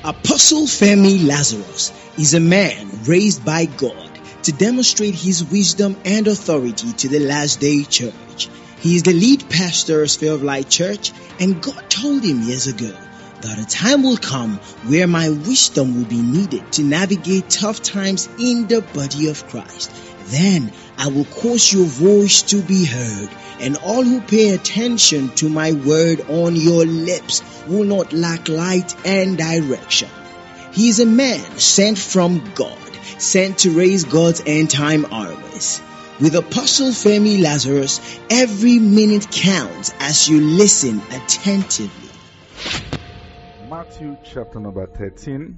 Apostle Femi Lazarus is a man raised by God to demonstrate his wisdom and authority to the last day church. He is the lead pastor of Sphere of Light Church, and God told him years ago that a time will come where my wisdom will be needed to navigate tough times in the body of Christ. Then I will cause your voice to be heard, and all who pay attention to my word on your lips will not lack light and direction. He is a man sent from God, sent to raise God's end-time armies. With Apostle Femi Lazarus, every minute counts as you listen attentively. Matthew chapter number 13.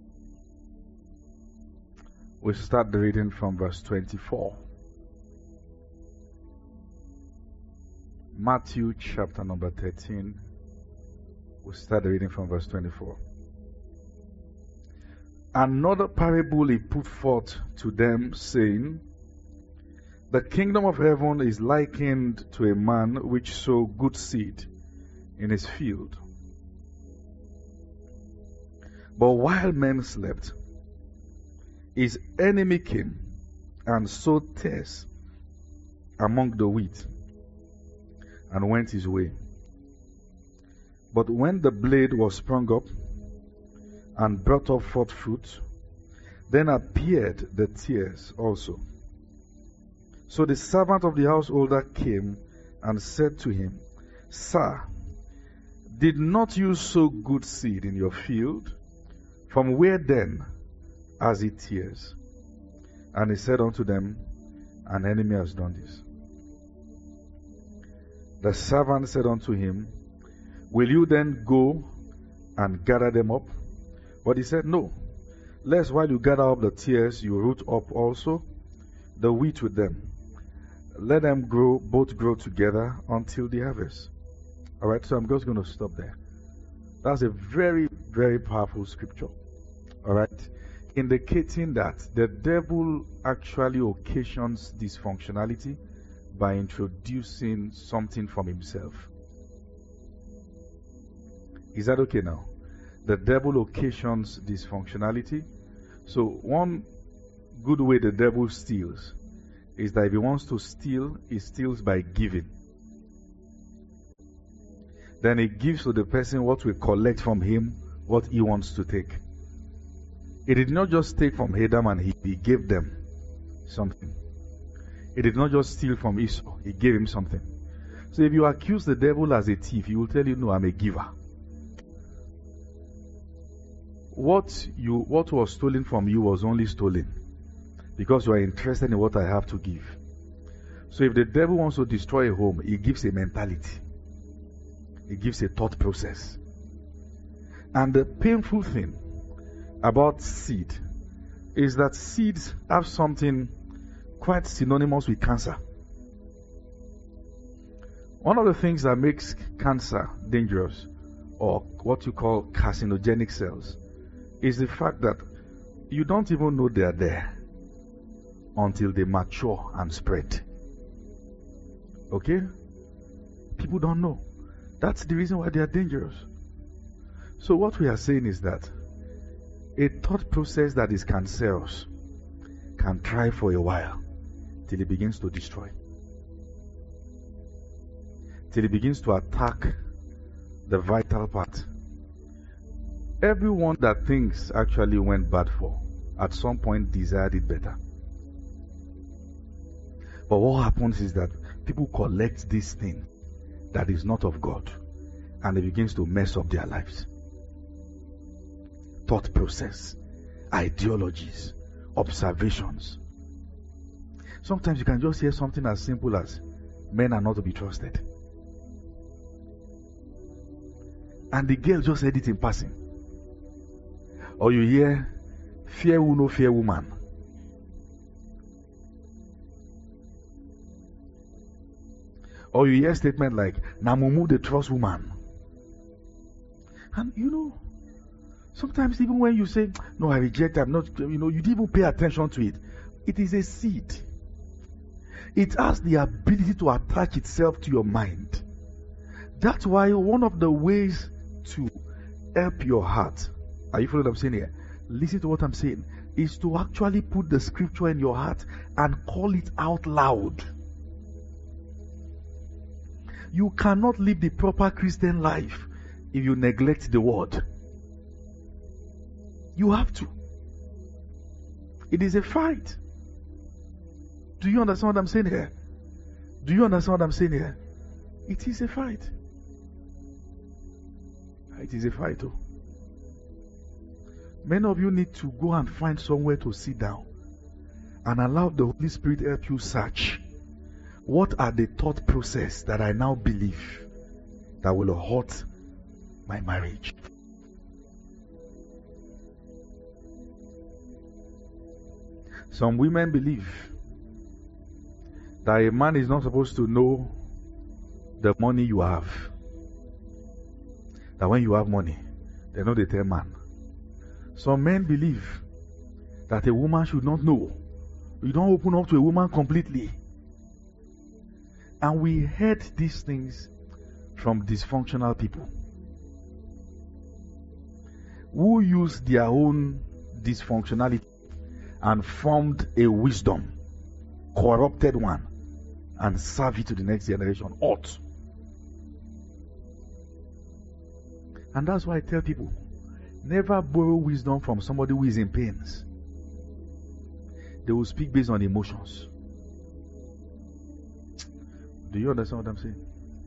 We start the reading from verse 24. Matthew chapter number 13. We start the reading from verse 24. Another parable he put forth to them, saying, The kingdom of heaven is likened to a man which sowed good seed in his field. But while men slept, his enemy came and sowed tares among the wheat and went his way. But when the blade was sprung up and brought up forth fruit, then appeared the tares also. So the servant of the householder came and said to him, Sir, did not you sow good seed in your field? From where then has it tares? And he said unto them, An enemy has done this. The servant said unto him, Will you then go and gather them up? But he said, No, lest while you gather up the tares, you root up also the wheat with them. Let them both grow together until the harvest. Alright, so I'm just going to stop there. That's a very, very powerful scripture. Alright, indicating that the devil actually occasions dysfunctionality by introducing something from himself. Is that okay now? The devil occasions dysfunctionality. So one good way the devil steals is that if he wants to steal, he steals by giving. Then he gives to the person what will collect from him what he wants to take. He did not just take from Adam and he gave them something. He did not just steal from Esau, he gave him something. So if you accuse the devil as a thief, he will tell you, no, I'm a giver. What was stolen from you was only stolen because you are interested in what I have to give. So if the devil wants to destroy a home, he gives a mentality. He gives a thought process. And the painful thing about seed is that seeds have something quite synonymous with cancer. One of the things that makes cancer dangerous, or what you call carcinogenic cells, is the fact that you don't even know they are there until they mature and spread. Okay? People don't know. That's the reason why they are dangerous. So what we are saying is that a thought process that is cancerous can thrive for a while till it begins to destroy. Till it begins to attack the vital part. Everyone that things actually went bad for, at some point desired it better. But what happens is that people collect this thing that is not of God, and it begins to mess up their lives. Thought process, ideologies, observations. Sometimes you can just hear something as simple as, men are not to be trusted. And the girl just said it in passing. Or you hear, fear will no fear woman. Or you hear a statement like, Namumu the trust woman. And sometimes even when you say, no, I reject, I'm not, you didn't even pay attention to it. It is a seed. It has the ability to attach itself to your mind. That's why one of the ways to help your heart Are you following what I'm saying here? Listen to what I'm saying. Is to actually put the scripture in your heart and call it out loud. You cannot live the proper Christian life if you neglect the word. You have to. It is a fight. Do you understand what I'm saying here? Do you understand what I'm saying here? It is a fight. It is a fight. Oh. Many of you need to go and find somewhere to sit down and allow the Holy Spirit help you search. What are the thought process that I now believe that will hurt my marriage? Some women believe that a man is not supposed to know the money you have. That when you have money, they know they tell man. Some men believe that a woman should not know. You don't open up to a woman completely. And we heard these things from dysfunctional people who used their own dysfunctionality and formed a wisdom, corrupted one, and serve it to the next generation. Ought. And that's why I tell people, never borrow wisdom from somebody who is in pains. They will speak based on emotions. Do you understand what I'm saying?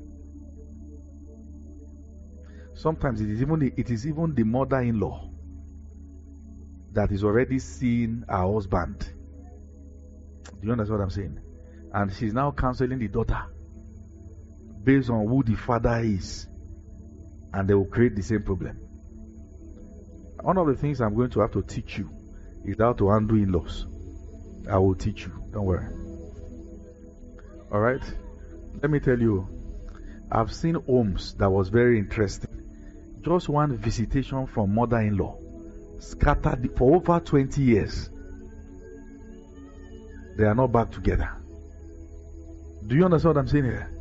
Sometimes it is even the mother-in-law that is already seeing her husband. Do you understand what I'm saying? And she's now counseling the daughter based on who the father is. And they will create the same problem. One of the things I'm going to have to teach you is how to handle in-laws. I will teach you. Don't worry. Alright? Let me tell you, I've seen homes that was very interesting. Just one visitation from mother-in-law scattered for over 20 years. They are not back together. Do you understand what I'm saying here?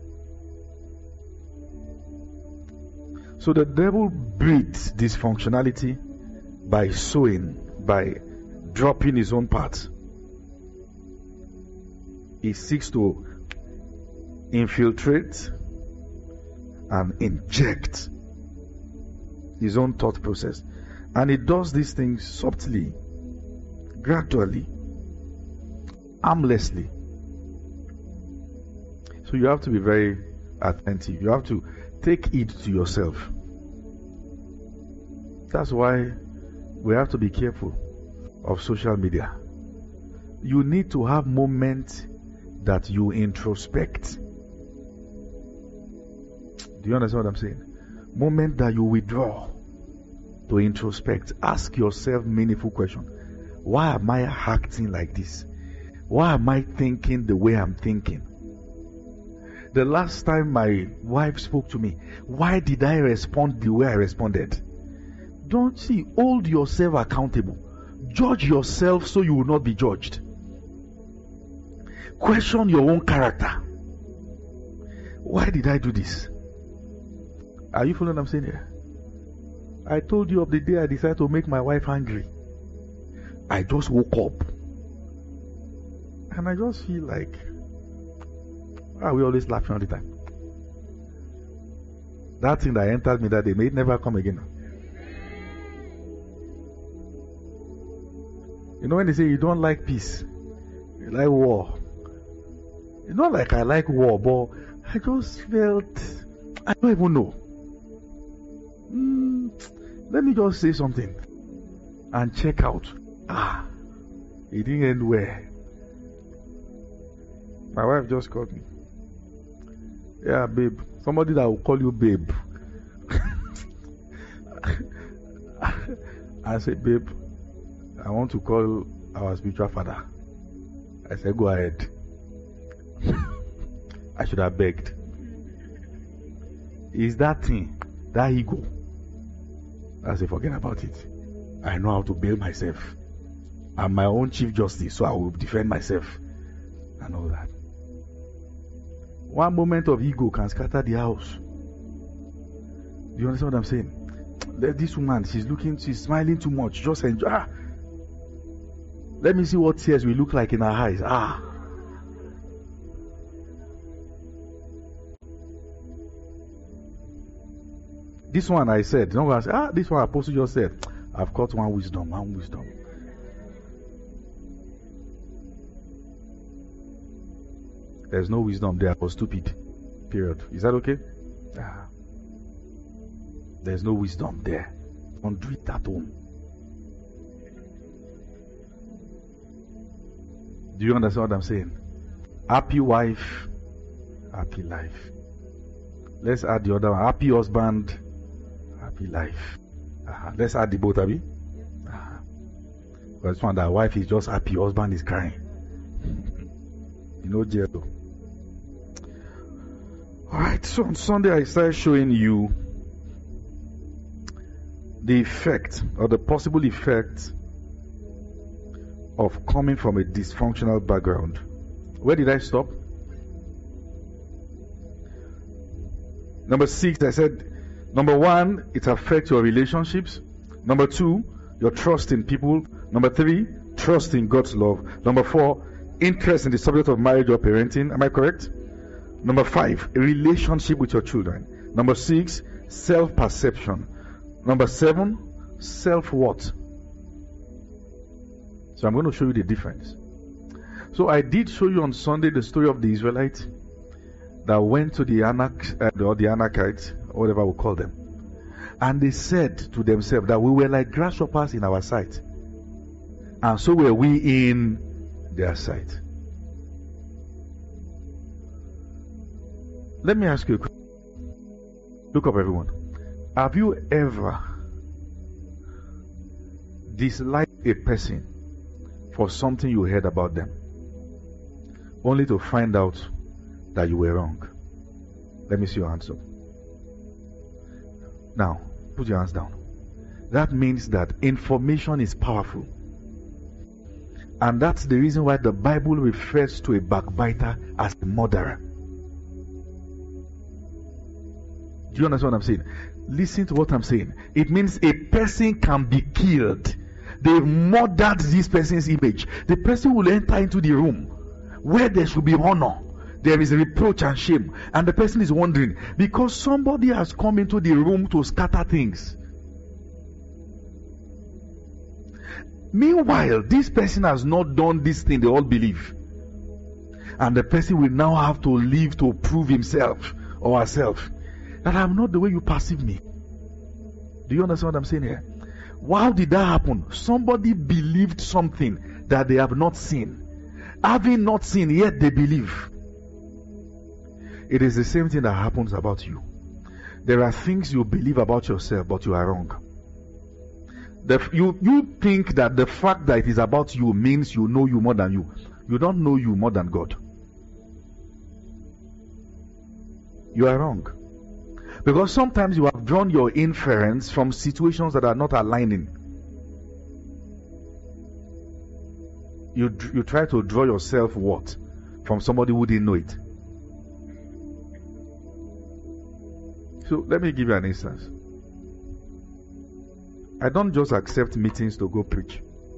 So the devil breeds dysfunctionality by sowing, by dropping his own part. He seeks to infiltrate and inject his own thought process. And he does these things subtly, gradually, harmlessly. So you have to be very attentive. You have to take heed to yourself. That's why we have to be careful of social media. You need to have moments that you introspect. Do you understand what I'm saying? Moment that you withdraw to introspect. Ask yourself meaningful questions. Why am I acting like this? Why am I thinking the way I'm thinking? The last time my wife spoke to me, why did I respond the way I responded? Don't see, hold yourself accountable. Judge yourself so you will not be judged. Question your own character. Why did I do this? Are you following what I'm saying here? I told you of the day I decided to make my wife angry. I just woke up. And I just feel like, we always laughing all the time. That thing that entered me that day may never come again. You know when they say you don't like peace, you like war. It's not like I like war, but I just felt, I don't even know. Let me just say something and check out. It didn't end well. My wife just called me. Yeah, babe. Somebody that will call you babe. I said, babe, I want to call our spiritual father. I said, go ahead. I should have begged. Is that thing, that ego? I said, forget about it. I know how to bail myself. I'm my own chief justice, so I will defend myself and all that. One moment of ego can scatter the house. Do you understand what I'm saying? This woman, she's smiling too much. Just enjoy. Let me see what tears will look like in her eyes. This one I said, no one say, this one Apostle just said, I've got one wisdom. There's no wisdom there for stupid. Period. Is that okay? There's no wisdom there. Don't do it at home. Do you understand what I'm saying? Happy wife, happy life. Let's add the other one. Happy husband, happy life. Let's add the both, Abby. This one, that wife is just happy, husband is crying. Jello. Alright, so on Sunday I started showing you the effect or the possible effect of coming from a dysfunctional background. Where did I stop? Number 6, I said, number 1, it affects your relationships. Number 2, your trust in people. Number 3, trust in God's love. Number 4, interest in the subject of marriage or parenting. Am I correct? Number 5, a relationship with your children. Number 6, self-perception. Number 7, self-worth. So I'm going to show you the difference. So I did show you on Sunday the story of the Israelites that went to the Anakites, or whatever we call them. And they said to themselves that we were like grasshoppers in our sight. And so were we in their sight. Let me ask you a question. Look up, everyone. Have you ever disliked a person for something you heard about them, only to find out that you were wrong? Let me see your hands up. Now, put your hands down. That means that information is powerful. And that's the reason why the Bible refers to a backbiter as a murderer. Do you understand what I'm saying? Listen to what I'm saying. It means a person can be killed. They've murdered this person's image. The person will enter into the room where there should be honor. There is reproach and shame. And the person is wondering, because somebody has come into the room to scatter things. Meanwhile, this person has not done this thing they all believe. And the person will now have to live to prove himself or herself that I'm not the way you perceive me. Do you understand what I'm saying here? How did that happen? Somebody believed something that they have not seen. Having not seen, yet they believe. It is the same thing that happens about you. There are things you believe about yourself, but you are wrong. You think that the fact that it is about you means you know you more than you. You don't know you more than God. You are wrong. Because sometimes you have drawn your inference from situations that are not aligning. You try to draw your self-worth from somebody who didn't know it. So let me give you an instance. I don't just accept meetings to go preach,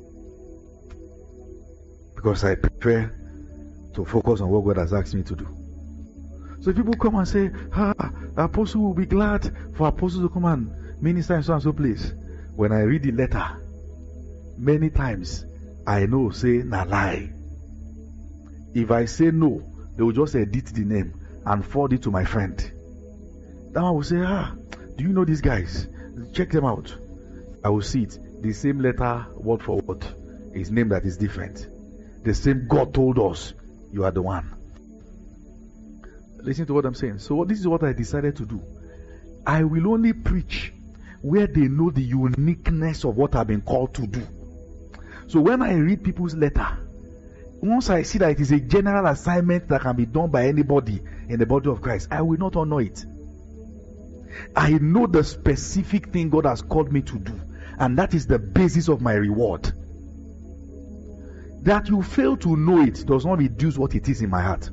because I prefer to focus on what God has asked me to do. So if people come and say, Apostle will be glad for Apostle to come and minister in so and so place. When I read the letter, many times I know say na lie. If I say no, they will just edit the name and forward it to my friend. Then I will say, do you know these guys? Check them out. I will see it. The same letter, word for word. His name that is different. The same God told us, you are the one. Listen to what I'm saying. So this is what I decided to do. I will only preach where they know the uniqueness of what I've been called to do. So when I read people's letter, once I see that it is a general assignment that can be done by anybody in the body of Christ, I will not honor it. I know the specific thing God has called me to do, and that is the basis of my reward. That you fail to know it does not reduce what it is in my heart.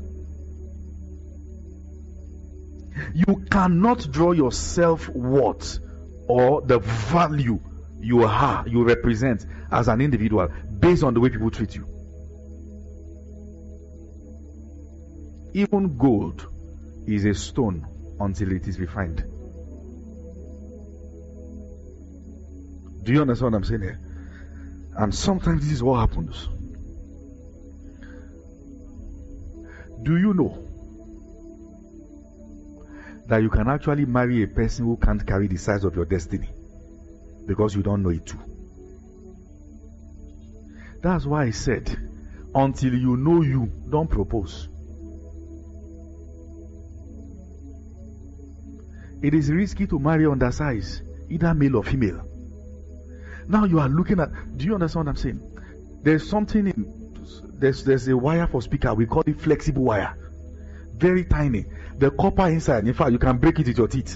You cannot draw your self-worth or the value you are, you represent as an individual based on the way people treat you. Even gold is a stone until it is refined. Do you understand what I'm saying here? And sometimes this is what happens. Do you know that you can actually marry a person who can't carry the size of your destiny because you don't know it too? That's why I said, until you know you, don't propose. It is risky to marry undersized, either male or female. Now you are looking at, do you understand what I'm saying? There's something in, there's a wire for speaker, we call it flexible wire. Very tiny. The copper inside, in fact, you can break it with your teeth.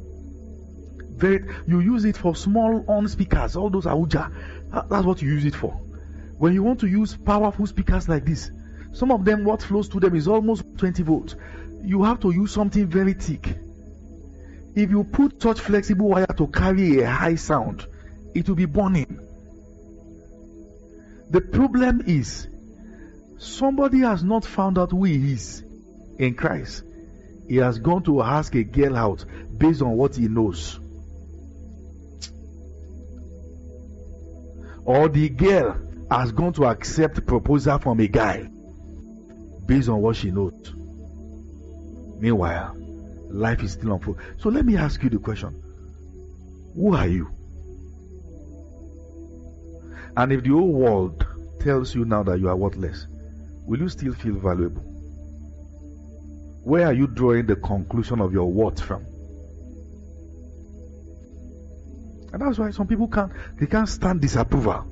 You use it for small on speakers, all those Ahuja. That's what you use it for. When you want to use powerful speakers like this, some of them, what flows to them is almost 20 volts. You have to use something very thick. If you put such flexible wire to carry a high sound, it will be burning. The problem is, somebody has not found out who he is in Christ. He has gone to ask a girl out based on what he knows. Or the girl has gone to accept proposal from a guy based on what she knows. Meanwhile, life is still unfolding. So let me ask you the question. Who are you? And if the whole world tells you now that you are worthless, will you still feel valuable? Where are you drawing the conclusion of your worth from? And that's why some people can't stand disapproval.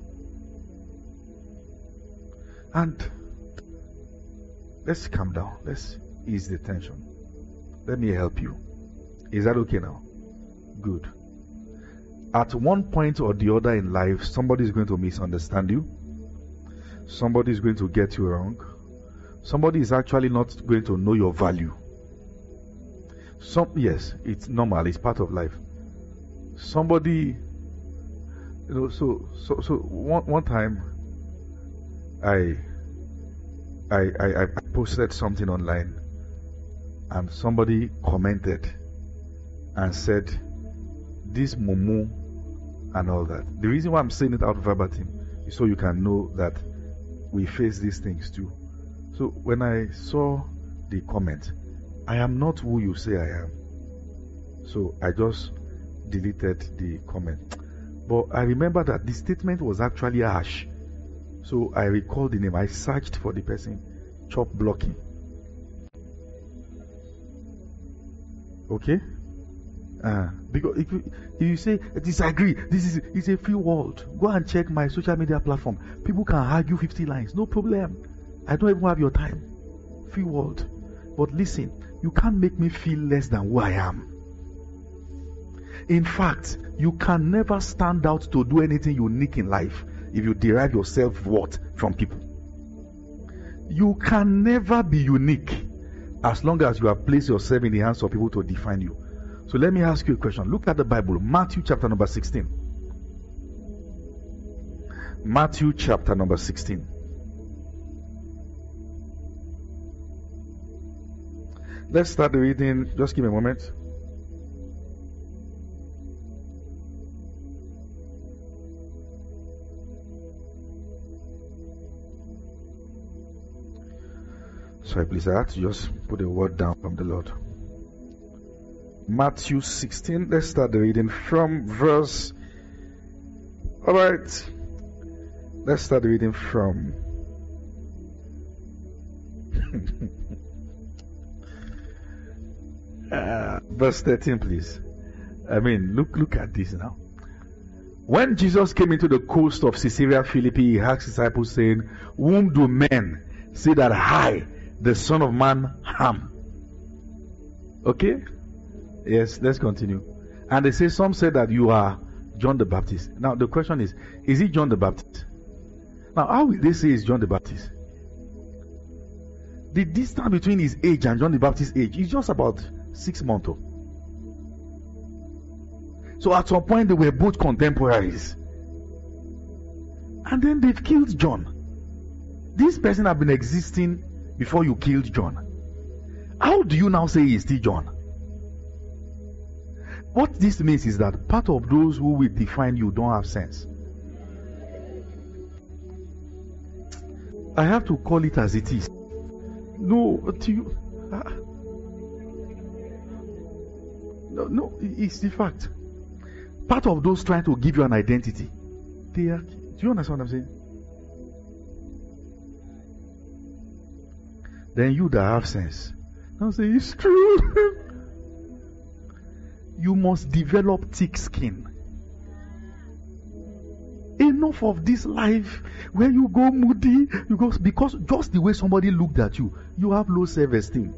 And let's calm down. Let's ease the tension. Let me help you. Is that okay now? Good. At one point or the other in life, somebody is going to misunderstand you. Somebody is going to get you wrong. Somebody is actually not going to know your value. Yes, it's normal. It's part of life. Somebody, so one time, I posted something online, and somebody commented and said, "This mumu," and all that. The reason why I'm saying it out verbatim is so you can know that we face these things too. So when I saw the comment, I am not who you say I am. So I just deleted the comment. But I remember that the statement was actually harsh. So I recalled the name. I searched for the person. Chop blocking. Okay? Because if you say disagree, it's a free world. Go and check my social media platform. People can argue 50 lines, no problem. I don't even have your time. Free world. But listen, you can't make me feel less than who I am. In fact, you can never stand out to do anything unique in life if you derive your self-worth from people. You can never be unique as long as you have placed yourself in the hands of people to define you. So let me ask you a question. Look at the Bible, Matthew chapter number 16. Matthew chapter number 16. Let's start the reading. Just give me a moment. Sorry, please, I had to just put a word down from the Lord. Matthew 16. Let's start the reading from verse. Alright. Let's start the reading from. Verse 13, please. I mean, look at this now. When Jesus came into the coast of Caesarea Philippi, he asked his disciples, saying, "Whom do men say that I, the Son of Man, am?" Okay? Yes, let's continue. And they say, some say that you are John the Baptist. Now the question is he John the Baptist? Now, how will they say he's John the Baptist? The distance between his age and John the Baptist's age is just about 6 months. So at some point they were both contemporaries. And then they've killed John. This person had been existing before you killed John. How do you now say he's still John? What this means is that part of those who will define you don't have sense. I have to call it as it is. No, it's the fact. Part of those trying to give you an identity, they are. Do you understand what I'm saying? Then you that have sense, don't say it's true. You must develop thick skin. Enough of this life where you go moody, because just the way somebody looked at you, you have low self-esteem.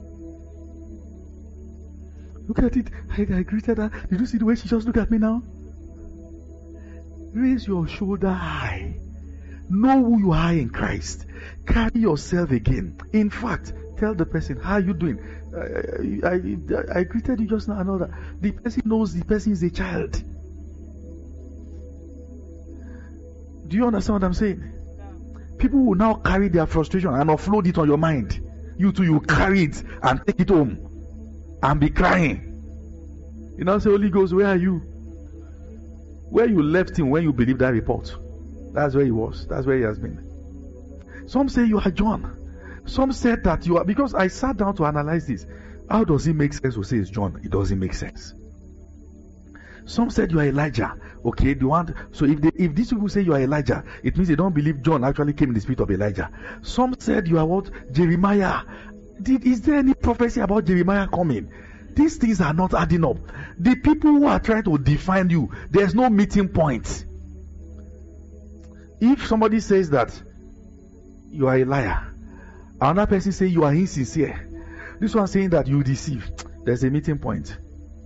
Look at it. I greeted her. Did you see the way she just looked at me now? Raise your shoulder high. Know who you are in Christ. Carry yourself again. In fact, tell the person, how are you doing? I greeted you just now and all that. The person knows the person is a child. Do you understand what I'm saying? People will now carry their frustration and offload it on your mind. You too, you carry it and take it home and be crying. You now say, Holy Ghost, where are you? Where you left him when you believed that report. That's where he was. That's where he has been. Some say you are John. Some said that you are, because I sat down to analyze this. How does it make sense to say it's John? It doesn't make sense. Some said you are Elijah. Okay, so if these people say you are Elijah, it means they don't believe John actually came in the spirit of Elijah. Some said you are what? Jeremiah. Is there any prophecy about Jeremiah coming? These things are not adding up. The people who are trying to define you, there's no meeting point. If somebody says that you are a liar, another person says you are insincere, this one saying that you deceive, there's a meeting point.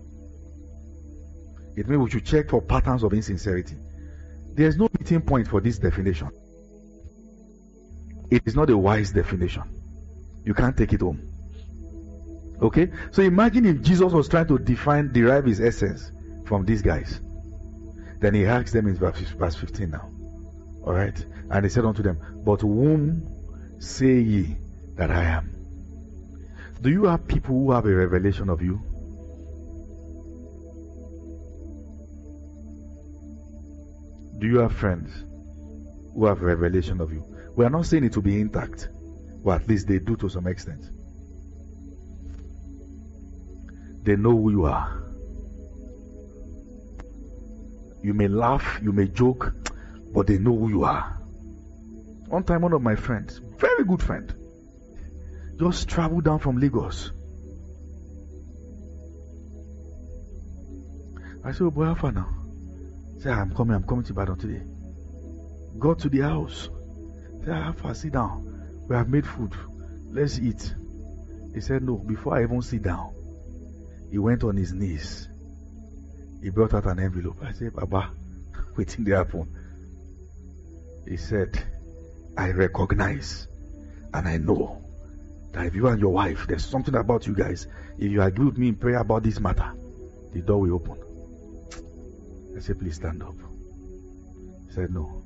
It means we should check for patterns of insincerity. There's no meeting point for this definition. It is not a wise definition. You can't take it home. Okay? So imagine if Jesus was trying to derive his essence from these guys. Then he asked them in verse 15 now. Alright? And he said unto them, but whom say ye that I am? Do you have people who have a revelation of you? Do you have friends who have revelation of you? We are not saying it to be intact, but at least they do to some extent. They know who you are. You may laugh, you may joke, but they know who you are. One time, one of my friends, very good friend, just traveled down from Lagos. I said, oh boy, how far now? Say, I'm coming to Ibadan today. Got to the house. Say, how far? Sit down. We have made food. Let's eat. He said, no, before I even sit down, he went on his knees. He brought out an envelope. I said, Baba, waiting there happen. He said, I recognize and I know that if you and your wife, there's something about you guys. If you agree with me in prayer about this matter, the door will open. I said, please stand up. He said, no.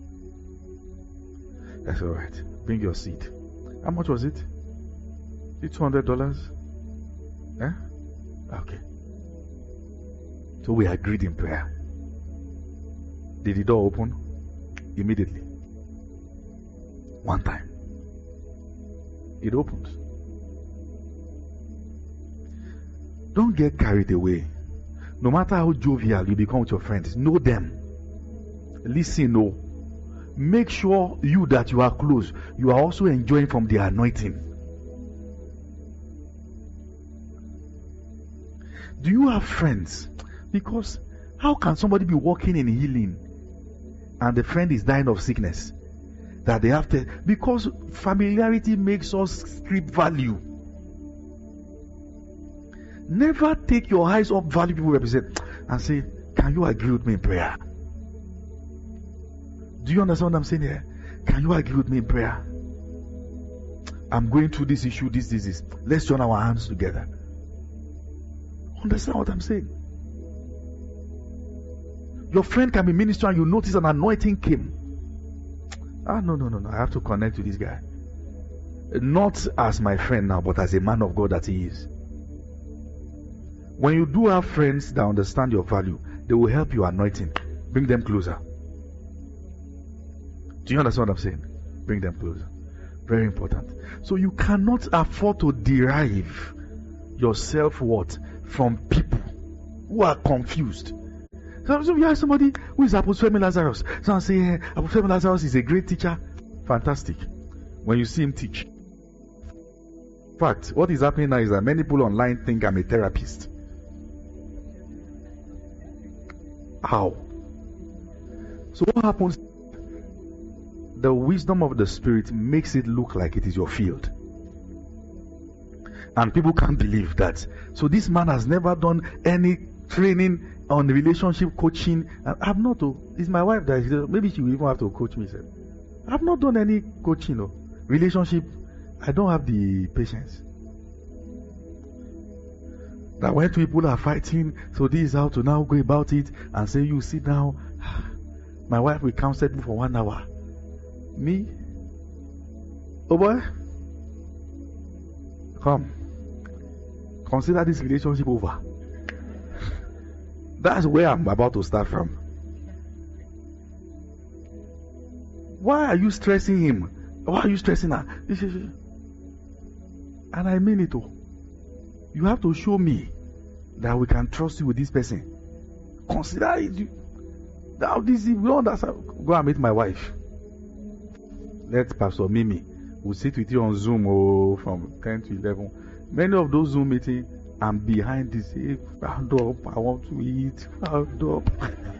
I said, all right, bring your seat. How much was it? $200? Eh? Okay. So we agreed in prayer. Did the door open? Immediately. One time. It opened. Don't get carried away. No matter how jovial you become with your friends, know them. Listen, no. Make sure that you are close, you are also enjoying from the anointing. Do you have friends? Because how can somebody be walking in healing and the friend is dying of sickness? That they have to, because familiarity makes us strip value. Never take your eyes off value people represent and say, can you agree with me in prayer? Do you understand what I'm saying here? Can you agree with me in prayer? I'm going through this issue, this. Let's join our hands together. Understand what I'm saying? Your friend can be ministering and you notice an anointing came. No. I have to connect to this guy. Not as my friend now, but as a man of God that he is. When you do have friends that understand your value, they will help you anointing. Bring them closer. Do you understand what I'm saying? Bring them closer. Very important. So you cannot afford to derive your self-worth from people who are confused. So you have somebody who is Apostle Femi Lazarus. Someone say, hey, Apostle Femi Lazarus is a great teacher. Fantastic. When you see him teach. In fact, what is happening now is that many people online think I'm a therapist. How? So what happens? The wisdom of the Spirit makes it look like it is your field. And people can't believe that. So this man has never done any training on relationship coaching. I've not. It's my wife that maybe she will even have to coach me. I've not done any coaching. Relationship. I don't have the patience. That when people are fighting, so this is how to now go about it and say, you sit down. My wife will counsel me for 1 hour. Me? Oh boy. Come. Consider this relationship over. That's where I'm about to start from. Why are you stressing him? Why are you stressing her? And I mean it all. You have to show me that we can trust you with this person. Consider it. Now this is go and meet my wife. Let Pastor Mimi will sit with you on Zoom from 10 to 11. Many of those Zoom meetings, I'm behind this. Hey, found up. I want to eat. Found up.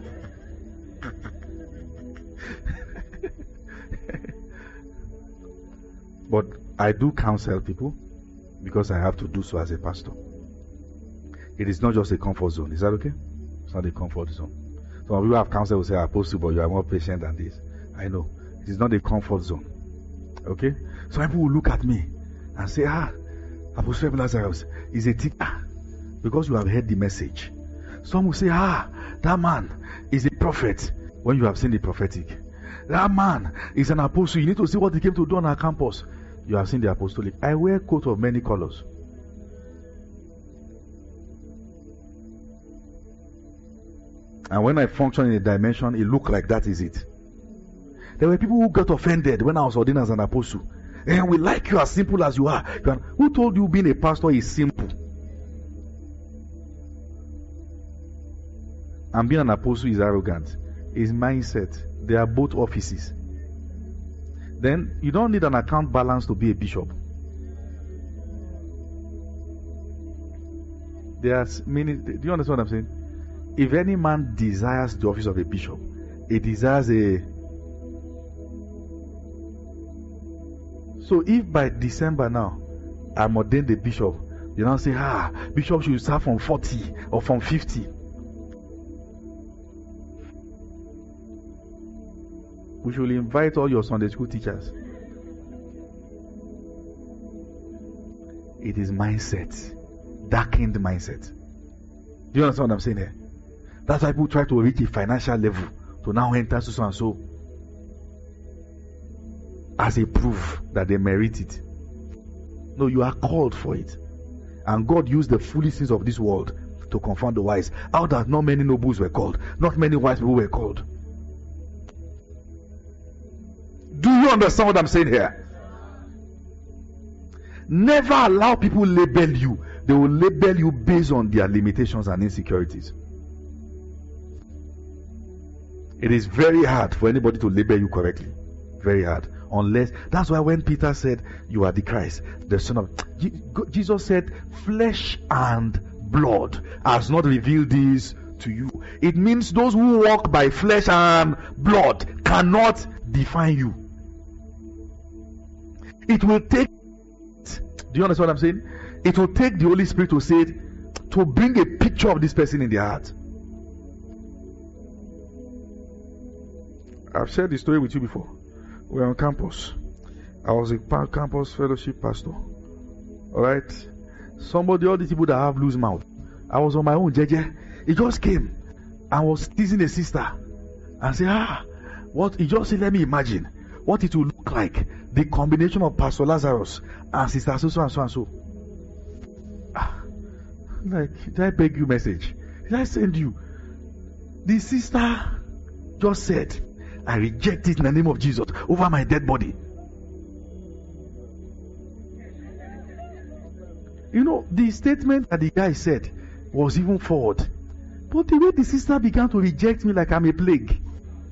But I do counsel people because I have to do so as a pastor. It is not just a comfort zone. Is that okay? It's not a comfort zone. Some people have counsel will say, Apostle, but you are more patient than this. I know. It is not a comfort zone. Okay? Some people will look at me and say, Apostle Lazarus is a teacher because you have heard the message. Some will say, that man is a prophet when you have seen the prophetic. That man is an apostle. You need to see what he came to do on our campus. You have seen the apostolic. I wear coat of many colors. And when I function in a dimension, it looked like that is it. There were people who got offended when I was ordained as an apostle. And we like you as simple as you are. Who told you being a pastor is simple? And being an apostle is arrogant. It's mindset. They are both offices. Then you don't need an account balance to be a bishop. There's meaning. Do you understand what I'm saying? If any man desires the office of a bishop, he desires a. So if by December now I'm ordained a bishop, you now say, bishop should start from 40 or from 50. We should invite all your Sunday school teachers. It is mindset. Darkened mindset. Do you understand what I'm saying here? That's why people try to reach a financial level to now enter so and so as a proof that they merit it. No, you are called for it. And God used the foolishness of this world to confound the wise. Out that not many nobles were called, not many wise people were called. Do you understand what I'm saying here? Never allow people label you. They will label you based on their limitations and insecurities. It is very hard for anybody to label you correctly. Very hard. Unless, that's why when Peter said, you are the Christ, the Son of... Jesus said, flesh and blood has not revealed this to you. It means those who walk by flesh and blood cannot define you. It will take... Do you understand what I'm saying? It will take the Holy Spirit to say it, to bring a picture of this person in their heart. I've shared the story with you before. We were on campus. I was a campus fellowship pastor. Alright? All these people that have loose mouth. I was on my own, JJ. It just came. and was teasing a sister and said, what? He just said, let me imagine what it will look like, the combination of Pastor Lazarus and Sister so and so and so. Like, did I beg you message? Did I send you? The sister just said, I reject it in the name of Jesus over my dead body. You know, the statement that the guy said was even forward. But the way the sister began to reject me like I'm a plague.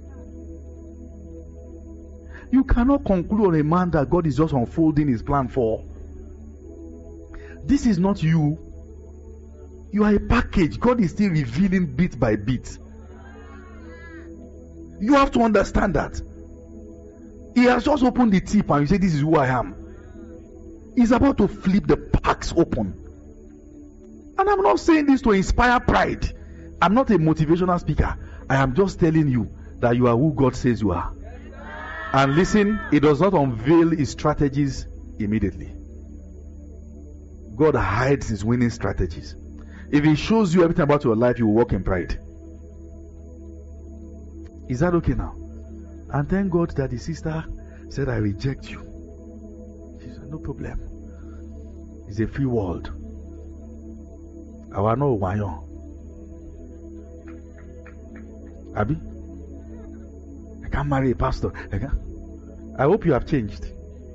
You cannot conclude on a man that God is just unfolding his plan for. This is not you. You are a package. God is still revealing bit by bit. You have to understand that. He has just opened the tip and you say, this is who I am. He's about to flip the packs open. And I'm not saying this to inspire pride. I'm not a motivational speaker. I am just telling you that you are who God says you are. And listen, He does not unveil His strategies immediately. God hides His winning strategies. If He shows you everything about your life, you will walk in pride. Is that okay now? And thank God that the sister said, I reject you. She said, no problem. It's a free world. I know why. Abi? I can't marry a pastor. I hope you have changed.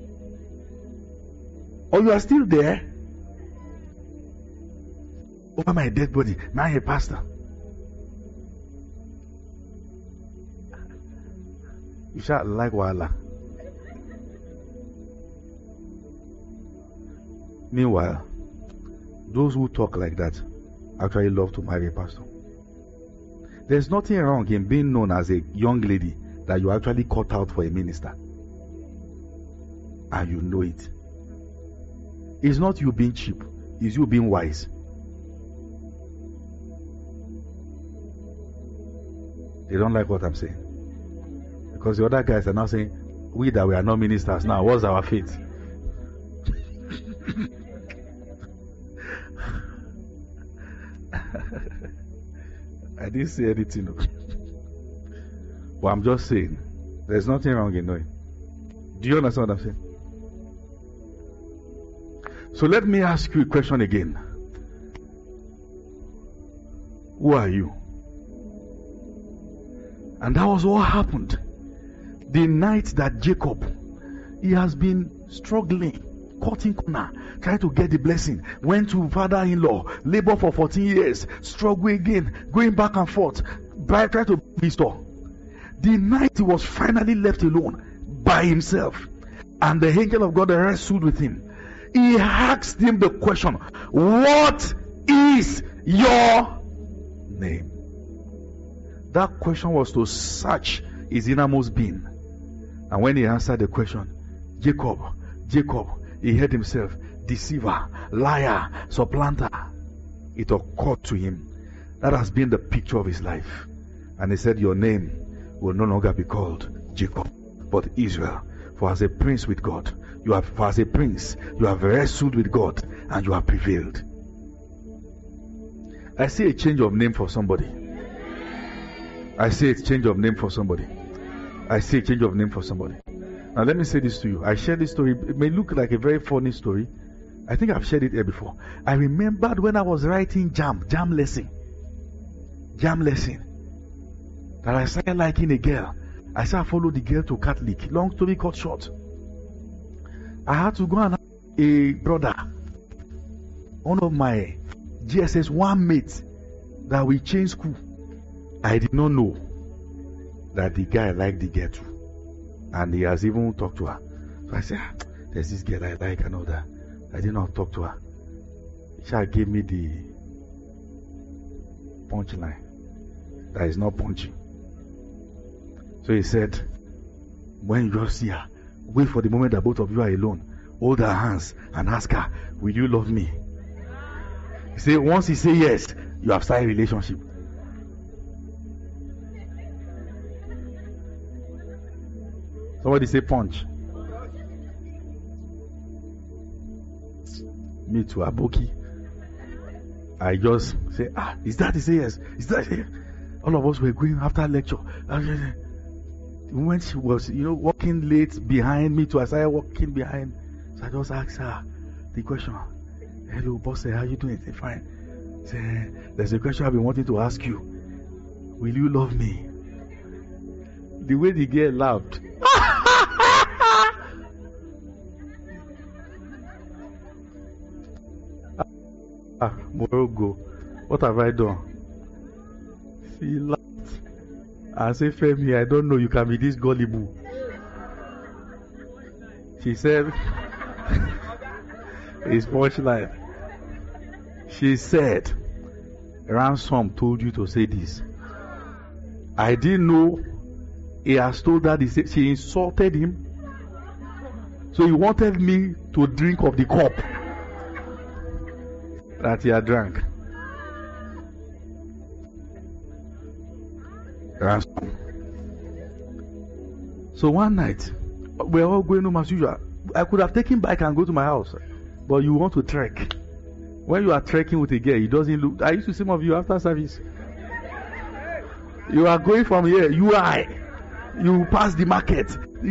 Or you are still there. Over my dead body. Now you're a pastor. You shall like Wala. Meanwhile, those who talk like that actually love to marry a pastor. There's nothing wrong in being known as a young lady that you actually cut out for a minister. And you know it. It's not you being cheap, it's you being wise. They don't like what I'm saying. Because the other guys are now saying, we that we are not ministers now, what's our fate? I didn't say anything. But I'm just saying, there's nothing wrong in knowing. Do you understand what I'm saying? So let me ask you a question again. Who are you? And that was what happened. The night that Jacob, he has been struggling, cutting corner, trying to get the blessing, went to father-in-law, labor for 14 years, struggle again, going back and forth, try to restore. The night he was finally left alone by himself, and the angel of God wrestled with him. He asked him the question, what is your name? That question was to search his innermost being. And when he answered the question, Jacob, Jacob, he heard himself, deceiver, liar, supplanter. It occurred to him. That has been the picture of his life. And he said, your name will no longer be called Jacob, but Israel. For as a prince with God, you have wrestled with God and you have prevailed. I see a change of name for somebody. I see a change of name for somebody. I see a change of name for somebody. Now let me say this to you. I shared this story. It may look like a very funny story. I think I've shared it here before. I remembered when I was writing jam lesson, that I started liking a girl. I started following the girl to Catholic. Long story cut short. I had to go and have a brother, one of my GSS 1 mates, that we changed school. I did not know that the guy liked the girl too. And he has even talked to her. So I said, there's this girl I like and all that. I did not talk to her. She gave me the punchline that is not punching. So he said, when you just see her, wait for the moment that both of you are alone. Hold her hands and ask her, will you love me? He said, once he say yes, you have started a relationship. Somebody say punch. Me too, Aboki. I just say, is that? He say yes. Is that? All of us were going after lecture. When she was, walking late behind me too, I started walking behind. So I just asked her the question. Hello, boss, how you doing? Fine. Say, there's a question I've been wanting to ask you. Will you love me? The way the girl laughed. Morogo, what have I done? She laughed. I said, Femi, I don't know you can be this gullible. She said, it's punchline. She said, Ransom told you to say this. I didn't know he has told her this. She insulted him. So he wanted me to drink of the cup that he had drank. Ransom. So one night, we're all going home as usual. I could have taken bike and go to my house, but you want to trek. When you are trekking with a girl, it doesn't look. I used to see some of you after service. You are going from here, you pass the market.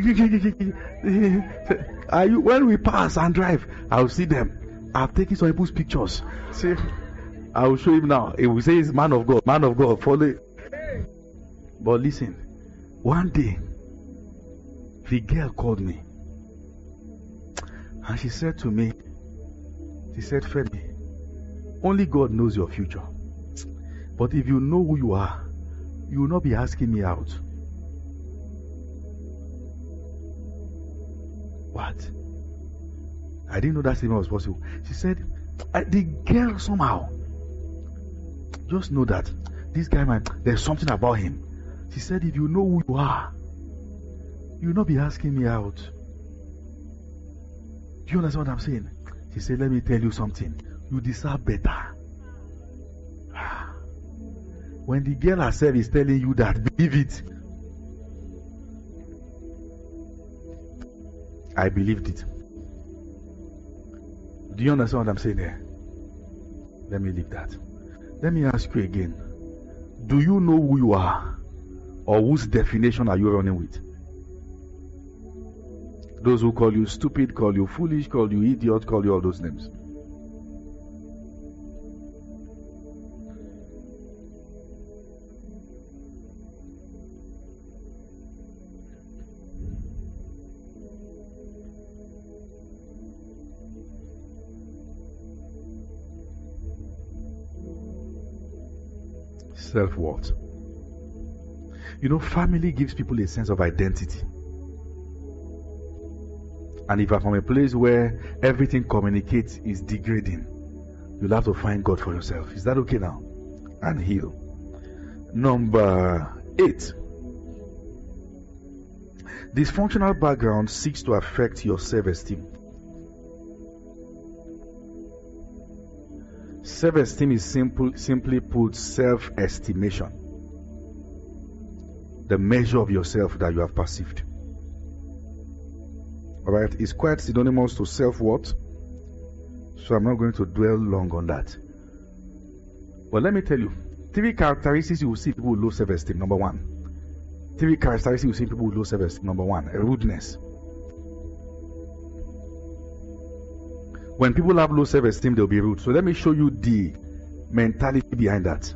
When we pass and drive, I'll see them. I've taken some people's pictures. See, I will show him now. He will say he's man of God, follow. But listen, one day, the girl called me. And she said to me, Femi, only God knows your future. But if you know who you are, you will not be asking me out. What? I didn't know that statement was possible. She said, the girl somehow, just know that this guy, man, there's something about him. She said, if you know who you are, you will not be asking me out. Do you understand what I'm saying? She said, let me tell you something. You deserve better. When the girl herself is telling you that, believe it. I believed it. Do you understand what I'm saying there? Let me leave that. Let me ask you again. Do you know who you are? Or whose definition are you running with? Those who call you stupid, call you foolish, call you idiot, call you all those names. Self-worth. Family gives people a sense of identity. And if you're from a place where everything communicates is degrading, you'll have to find God for yourself. Is that okay now? And heal. Number 8. Dysfunctional background seeks to affect your self-esteem. Self-esteem is simply put self-estimation. The measure of yourself that you have perceived. Alright, it's quite synonymous to self-worth. So I'm not going to dwell long on that. But let me tell you, 3 characteristics you will see people with low self-esteem. Number 1. 3 characteristics you will see people with low self-esteem. Number 1, rudeness. When people have low self-esteem, they'll be rude. So let me show you the mentality behind that.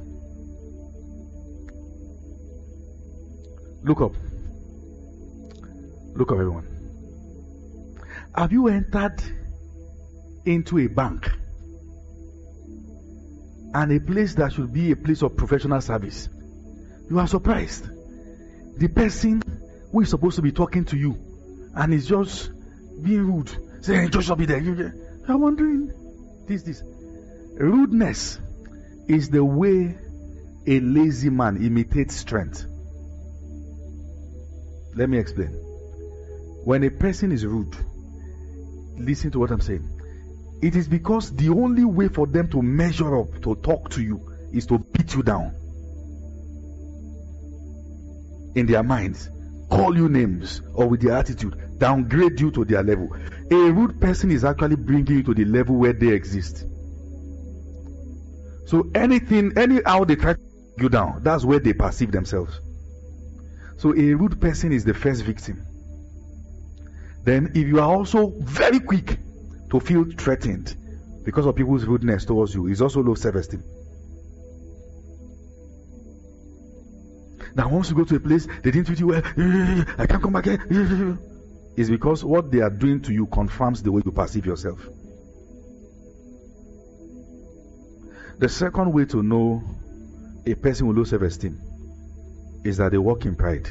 Look up. Look up, everyone. Have you entered into a bank and a place that should be a place of professional service? You are surprised. The person who is supposed to be talking to you and is just being rude, saying, just be there. You are wondering, this. Rudeness is the way a lazy man imitates strength. Let me explain. When a person is rude, listen to what I'm saying. It is because the only way for them to measure up, to talk to you, is to beat you down. In their minds, call you names, or with their attitude, downgrade you to their level. A rude person is actually bringing you to the level where they exist. So anyhow they try you down. That's where they perceive themselves. So a rude person is the first victim. Then if you are also very quick to feel threatened because of people's rudeness towards you, it's also low self-esteem. Now once you go to a place, they didn't treat you well, I can't come back here. It's because what they are doing to you confirms the way you perceive yourself. The second way to know a person with low self-esteem is that they walk in pride.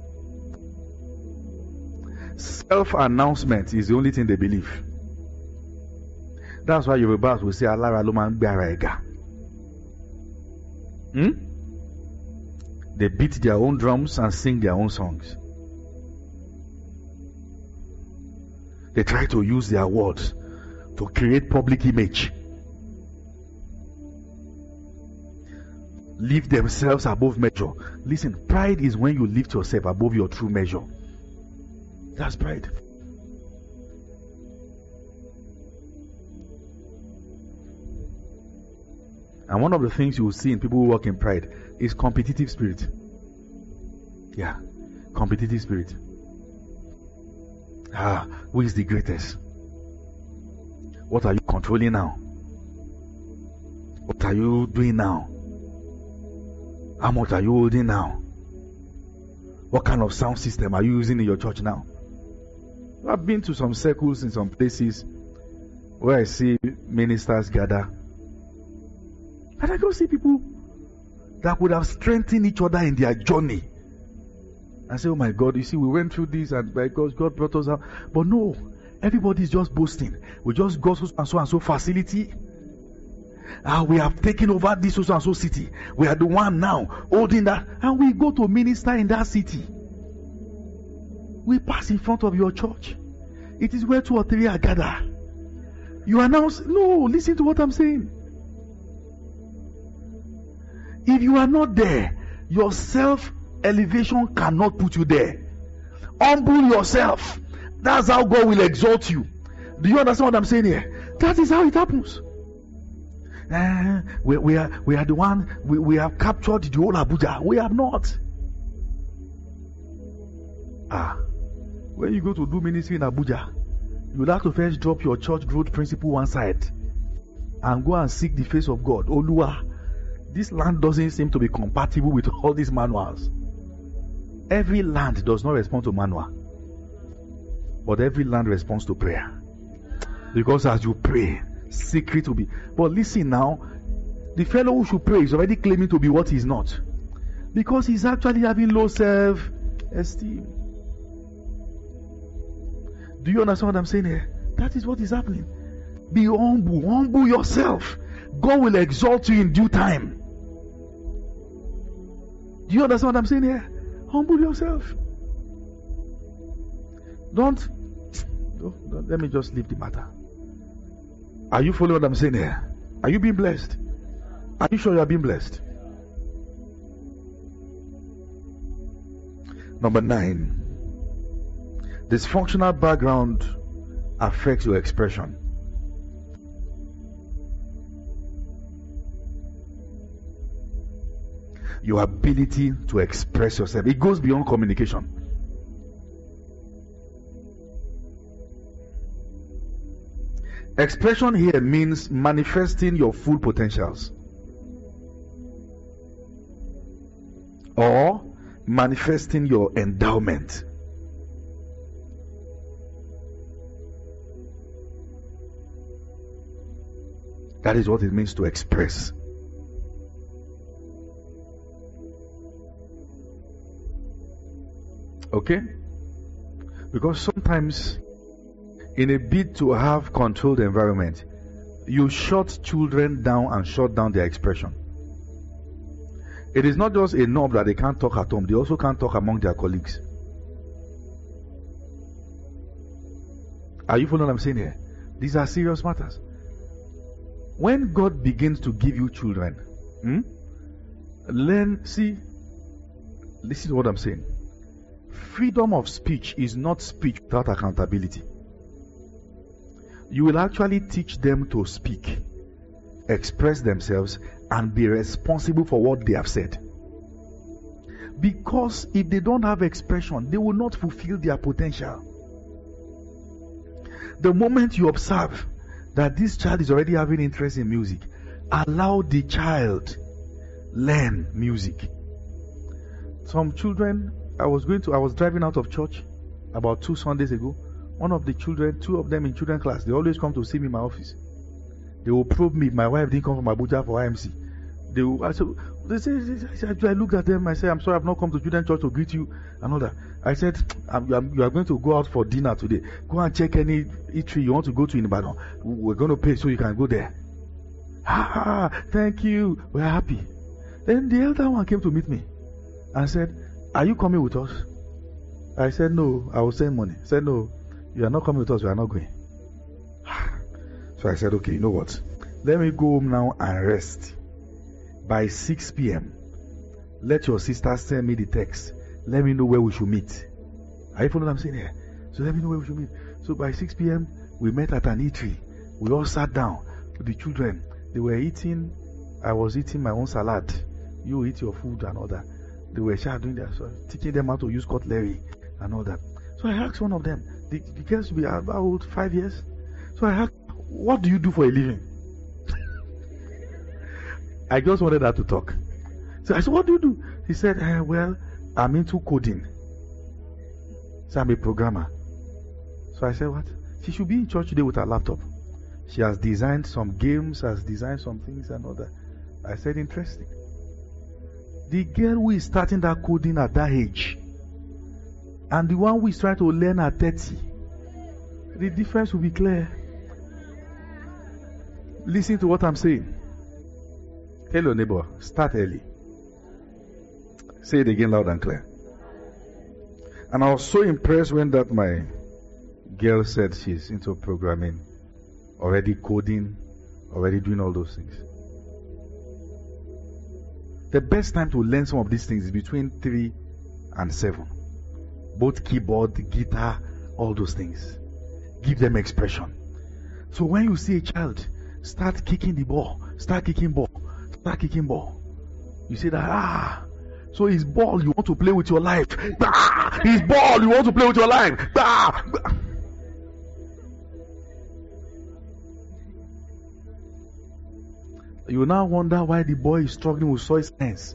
Self-announcement is the only thing they believe. That's why Yorubas will say, Alara lo ma ngbe ara ega. They beat their own drums and sing their own songs. They try to use their words to create public image. Lift themselves above measure. Listen, pride is when you lift yourself above your true measure. That's pride. And one of the things you will see in people who walk in pride is competitive spirit. Yeah, competitive spirit. Who is the greatest? What are you controlling now? What are you doing now? How much are you holding now? What kind of sound system are you using in your church now? I've been to some circles in some places where I see ministers gather, and I go see people that would have strengthened each other in their journey. I say, oh my God, you see, we went through this and by God brought us out. But no, everybody's just boasting. We just got so and so facility. We have taken over this so and so city. We are the one now holding that, and we go to minister in that city. We pass in front of your church. It is where 2 or 3 are gathered. You announce, no, listen to what I'm saying. If you are not there, your self-elevation cannot put you there. Humble yourself. That's how God will exalt you. Do you understand what I'm saying here? That is how it happens. We are the one, we have captured the whole Abuja. We have not. When you go to do ministry in Abuja, you will have to first drop your church growth principle one side and go and seek the face of God. Oluwa, this land doesn't seem to be compatible with all these manuals. Every land does not respond to manual, but every land responds to prayer. Because as you pray, secret will be. But listen now, the fellow who should pray is already claiming to be what he's not, because he's actually having low self-esteem. Do you understand what I'm saying here? That is what is happening. Be humble yourself. God will exalt you in due time. Do you understand what I'm saying here? Humble yourself. Don't let me just leave the matter. Are you following what I'm saying here? Are you being blessed? Are you sure you are being blessed? Number 9. Dysfunctional background affects your expression. Your ability to express yourself. It goes beyond communication. Expression here means manifesting your full potentials or manifesting your endowment. That is what it means to express. Okay? Because sometimes, in a bid to have controlled environment, you shut children down and shut down their expression. It is not just enough that they can't talk at home, they also can't talk among their colleagues. Are you following what I'm saying here? These are serious matters. When God begins to give you children, listen to what I'm saying. Freedom of speech is not speech without accountability. You will actually teach them to speak, express themselves, and be responsible for what they have said. Because if they don't have expression, they will not fulfill their potential. The moment you observe that this child is already having interest in music, allow the child learn music. Some children, I was driving out of church about 2 Sundays ago. One of the children, 2 of them in children class, they always come to see me in my office. They will probe me. My wife didn't come from Abuja for IMC. I looked at them. I said, I'm sorry, I've not come to children's church to greet you and all that. I said, you are going to go out for dinner today. Go and check any eatery you want to go to in Ibadan. We're going to pay so you can go there. Thank you. We're happy. Then the elder one came to meet me and said, are you coming with us? I said, no, I will send money. He said, no, you are not coming with us. We are not going. So I said, okay, you know what? Let me go home now and rest. By 6 p.m., let your sister send me the text. Let me know where we should meet. Are you following what I'm saying here? So let me know where we should meet. So by 6 p.m., we met at an eatery. We all sat down with the children. They were eating. I was eating my own salad. You eat your food and all that. They were doing that, so teaching them how to use cutlery and all that. So I asked one of them, the girls will be about 5 years. So I asked, what do you do for a living? I just wanted her to talk. So I said, what do you do? He said, well, I'm into coding. So I'm a programmer. So I said, what? She should be in church today with her laptop. She has designed some games, has designed some things and all that. I said, interesting. The girl who is starting that coding at that age and the one who is trying to learn at 30, the difference will be clear. Listen to what I'm saying. Tell your neighbor, start early. Say it again loud and clear. And I was so impressed when that my girl said she's into programming, already coding, already doing all those things. The best time to learn some of these things is between 3 and 7. Both keyboard, guitar, all those things. Give them expression. So when you see a child start kicking the ball, start kicking ball. You say that, so his ball you want to play with your life. His ball you want to play with your life. You now wonder why the boy is struggling with soil science.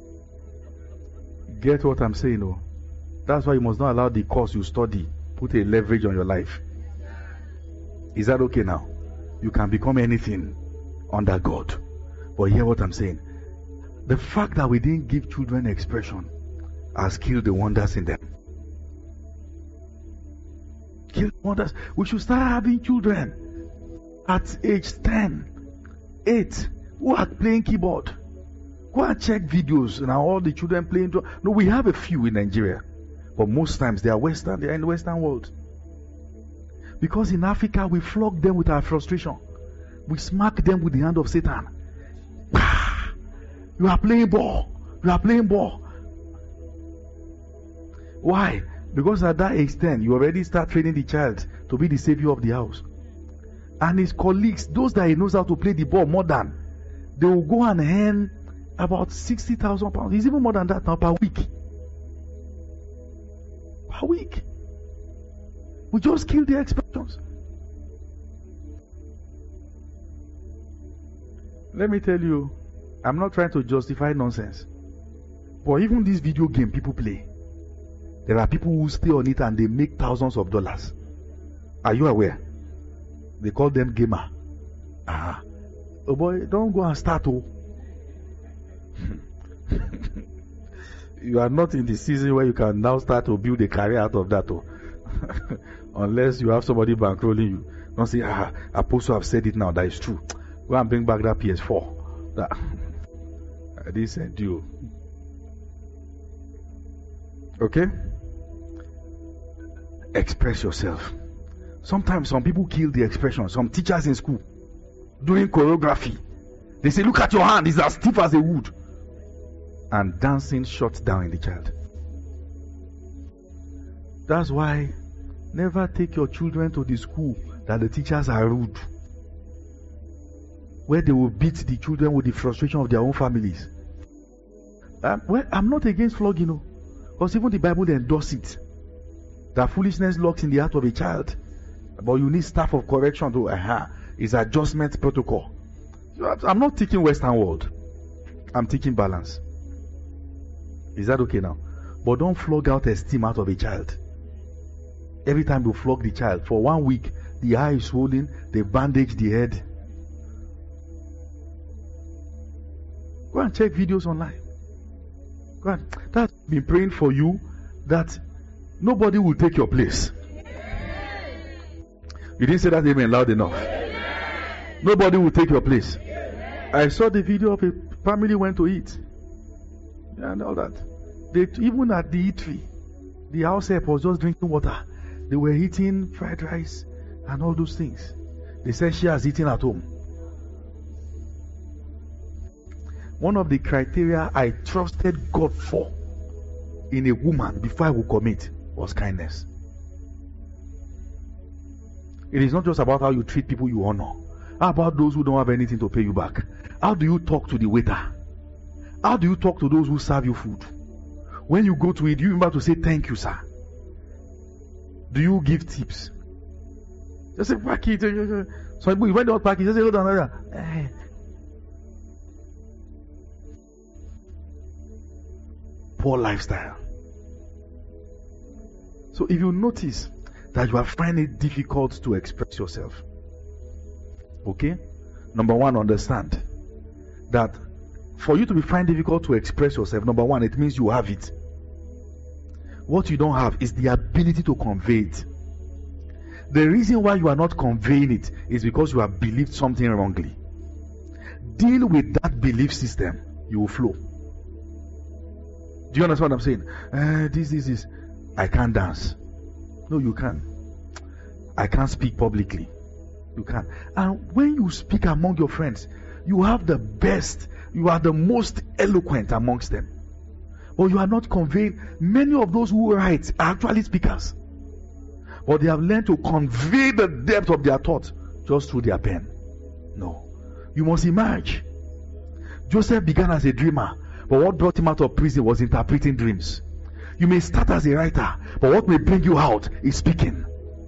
Get what I'm saying? Oh, that's why you must not allow the course you study put a leverage on your life. Is that okay now? You can become anything under God. But hear what I'm saying. The fact that we didn't give children expression has killed the wonders in them. Killed wonders. We should start having children at age 10, 8 who are playing keyboard. Go and check videos and all the children playing. No, we have a few in Nigeria, but most times they are Western. They are in the Western world. Because in Africa we flog them with our frustration. We smack them with the hand of Satan. You are playing ball. You are playing ball. Why? Because at that age 10, you already start training the child to be the savior of the house. And his colleagues, those that he knows how to play the ball more than, they will go and earn about 60,000 pounds. It's even more than that now per week. Per week. We just kill the expressions. Let me tell you, I'm not trying to justify nonsense. But even this video game people play, there are people who stay on it and they make thousands of dollars. Are you aware? They call them gamer. Oh boy, don't go and start. Oh. You are not in the season where you can now start to build a career out of that. Oh. Unless you have somebody bankrolling you. Don't say, Apostle have said it now, that is true. Go and bring back that PS4. That this and you. Okay? Express yourself. Sometimes some people kill the expression. Some teachers in school doing choreography, they say, look at your hand, it's as stiff as a wood. And dancing shuts down in the child. That's why never take your children to the school that the teachers are rude. where they will beat the children with the frustration of their own families. Well, I'm not against flogging, because even the Bible endorses it. That foolishness lurks in the heart of a child, but you need staff of correction to it's adjustment protocol. I'm not teaching Western world. I'm teaching balance. Is that okay now? But don't flog out esteem out of a child. Every time you flog the child, for 1 week, the eye is swollen, they bandage the head. Go and check videos online. Go on. That's been praying for you that nobody will take your place. You didn't say that amen loud enough. Nobody will take your place. I saw the video of a family went to eat. And all that. They, even at the eatery, the house help was just drinking water. They were eating fried rice and all those things. They said she has eaten at home. One of the criteria I trusted God for in a woman before I would commit was kindness. It is not just about how you treat people you honor. How about those who don't have anything to pay you back? How do you talk to the waiter? How do you talk to those who serve you food? When you go to it, do you remember to say thank you, sir? Do you give tips? Just say pack it. So when they don't pack it, just say hold on. Poor lifestyle. So if you notice that you are finding it difficult to express yourself, okay? Number one, understand that for you to be finding difficult to express yourself, number one, it means you have it. What you don't have is the ability to convey it. The reason why you are not conveying it is because you have believed something wrongly. Deal with that belief system, you will flow. Do you understand what I'm saying? This. I can't dance. No, you can. I can't speak publicly. You can. And when you speak among your friends, you have the best. You are the most eloquent amongst them. But you are not conveying. Many of those who write are actually speakers. But they have learned to convey the depth of their thought just through their pen. No. You must emerge. Joseph began as a dreamer, but what brought him out of prison was interpreting dreams. You may start as a writer, but what may bring you out is speaking.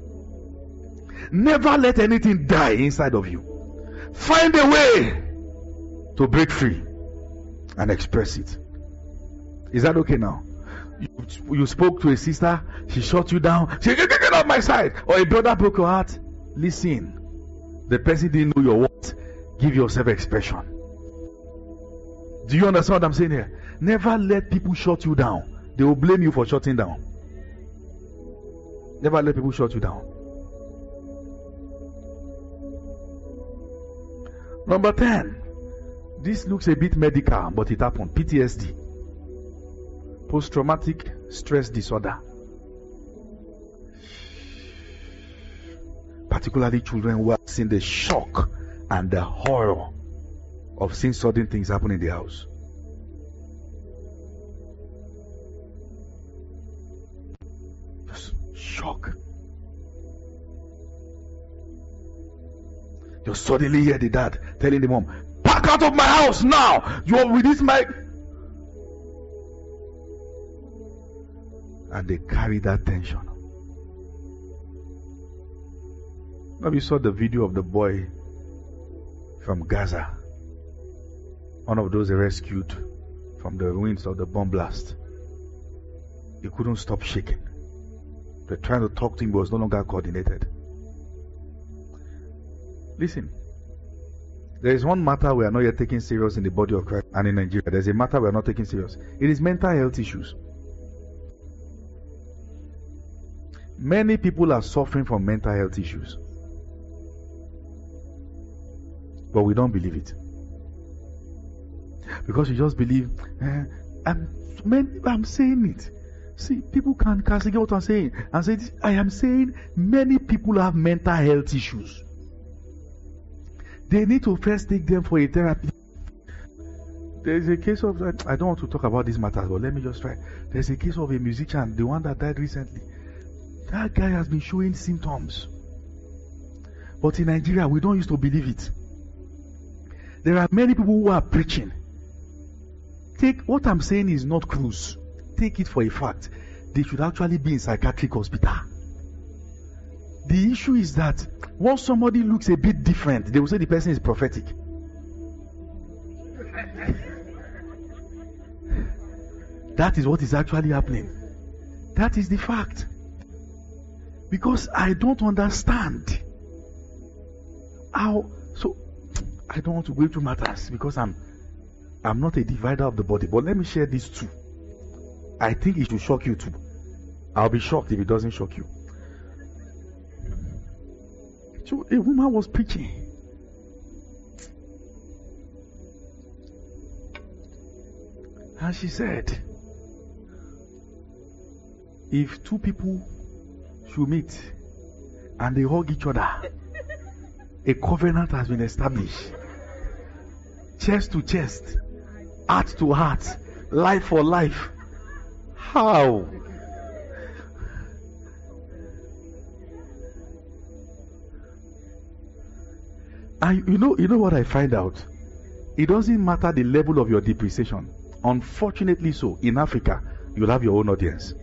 Never let anything die inside of you. Find a way to break free and express it. Is that okay now? You spoke to a sister, she shut you down, she said, get off my side. Or a brother broke your heart. Listen, the person didn't know your words. Give yourself expression. Do you understand what I'm saying here? Never let people shut you down. They will blame you for shutting down. Never let people shut you down. Number 10. This looks a bit medical, but it happened. PTSD. Post-traumatic stress disorder. Particularly children who have seen the shock and the horror of seeing sudden things happen in the house. Just shock. You suddenly hear the dad telling the mom, pack out of my house now! You are with this mic. And they carry that tension. Now you saw the video of the boy from Gaza. One of those rescued from the ruins of the bomb blast. He couldn't stop shaking. They're trying to talk to him, but was no longer coordinated. Listen, there is one matter we are not yet taking serious in the body of Christ and in Nigeria. There's a matter we are not taking serious. It is mental health issues. Many people are suffering from mental health issues, but we don't believe it. Because you just believe, I'm saying it. See, people can castigate what I'm saying and say this. I am saying many people have mental health issues. They need to first take them for a therapy. There is a case of, I don't want to talk about this matter, but let me just try. There's a case of a musician, the one that died recently. That guy has been showing symptoms. But in Nigeria, we don't used to believe it. There are many people who are preaching. Take what I'm saying is not cruise. Take it for a fact. They should actually be in psychiatric hospital. The issue is that once somebody looks a bit different, they will say the person is prophetic. That is what is actually happening. That is the fact. Because I don't understand how. So I don't want to go into matters because I'm not a divider of the body. But let me share this too. I think it should shock you too. I'll be shocked if it doesn't shock you. So a woman was preaching. And she said, if two people should meet and they hug each other, a covenant has been established. Chest to chest, heart to heart, life for life. How? And you know what I find out? It doesn't matter the level of your depreciation. Unfortunately so, in Africa, you'll have your own audience.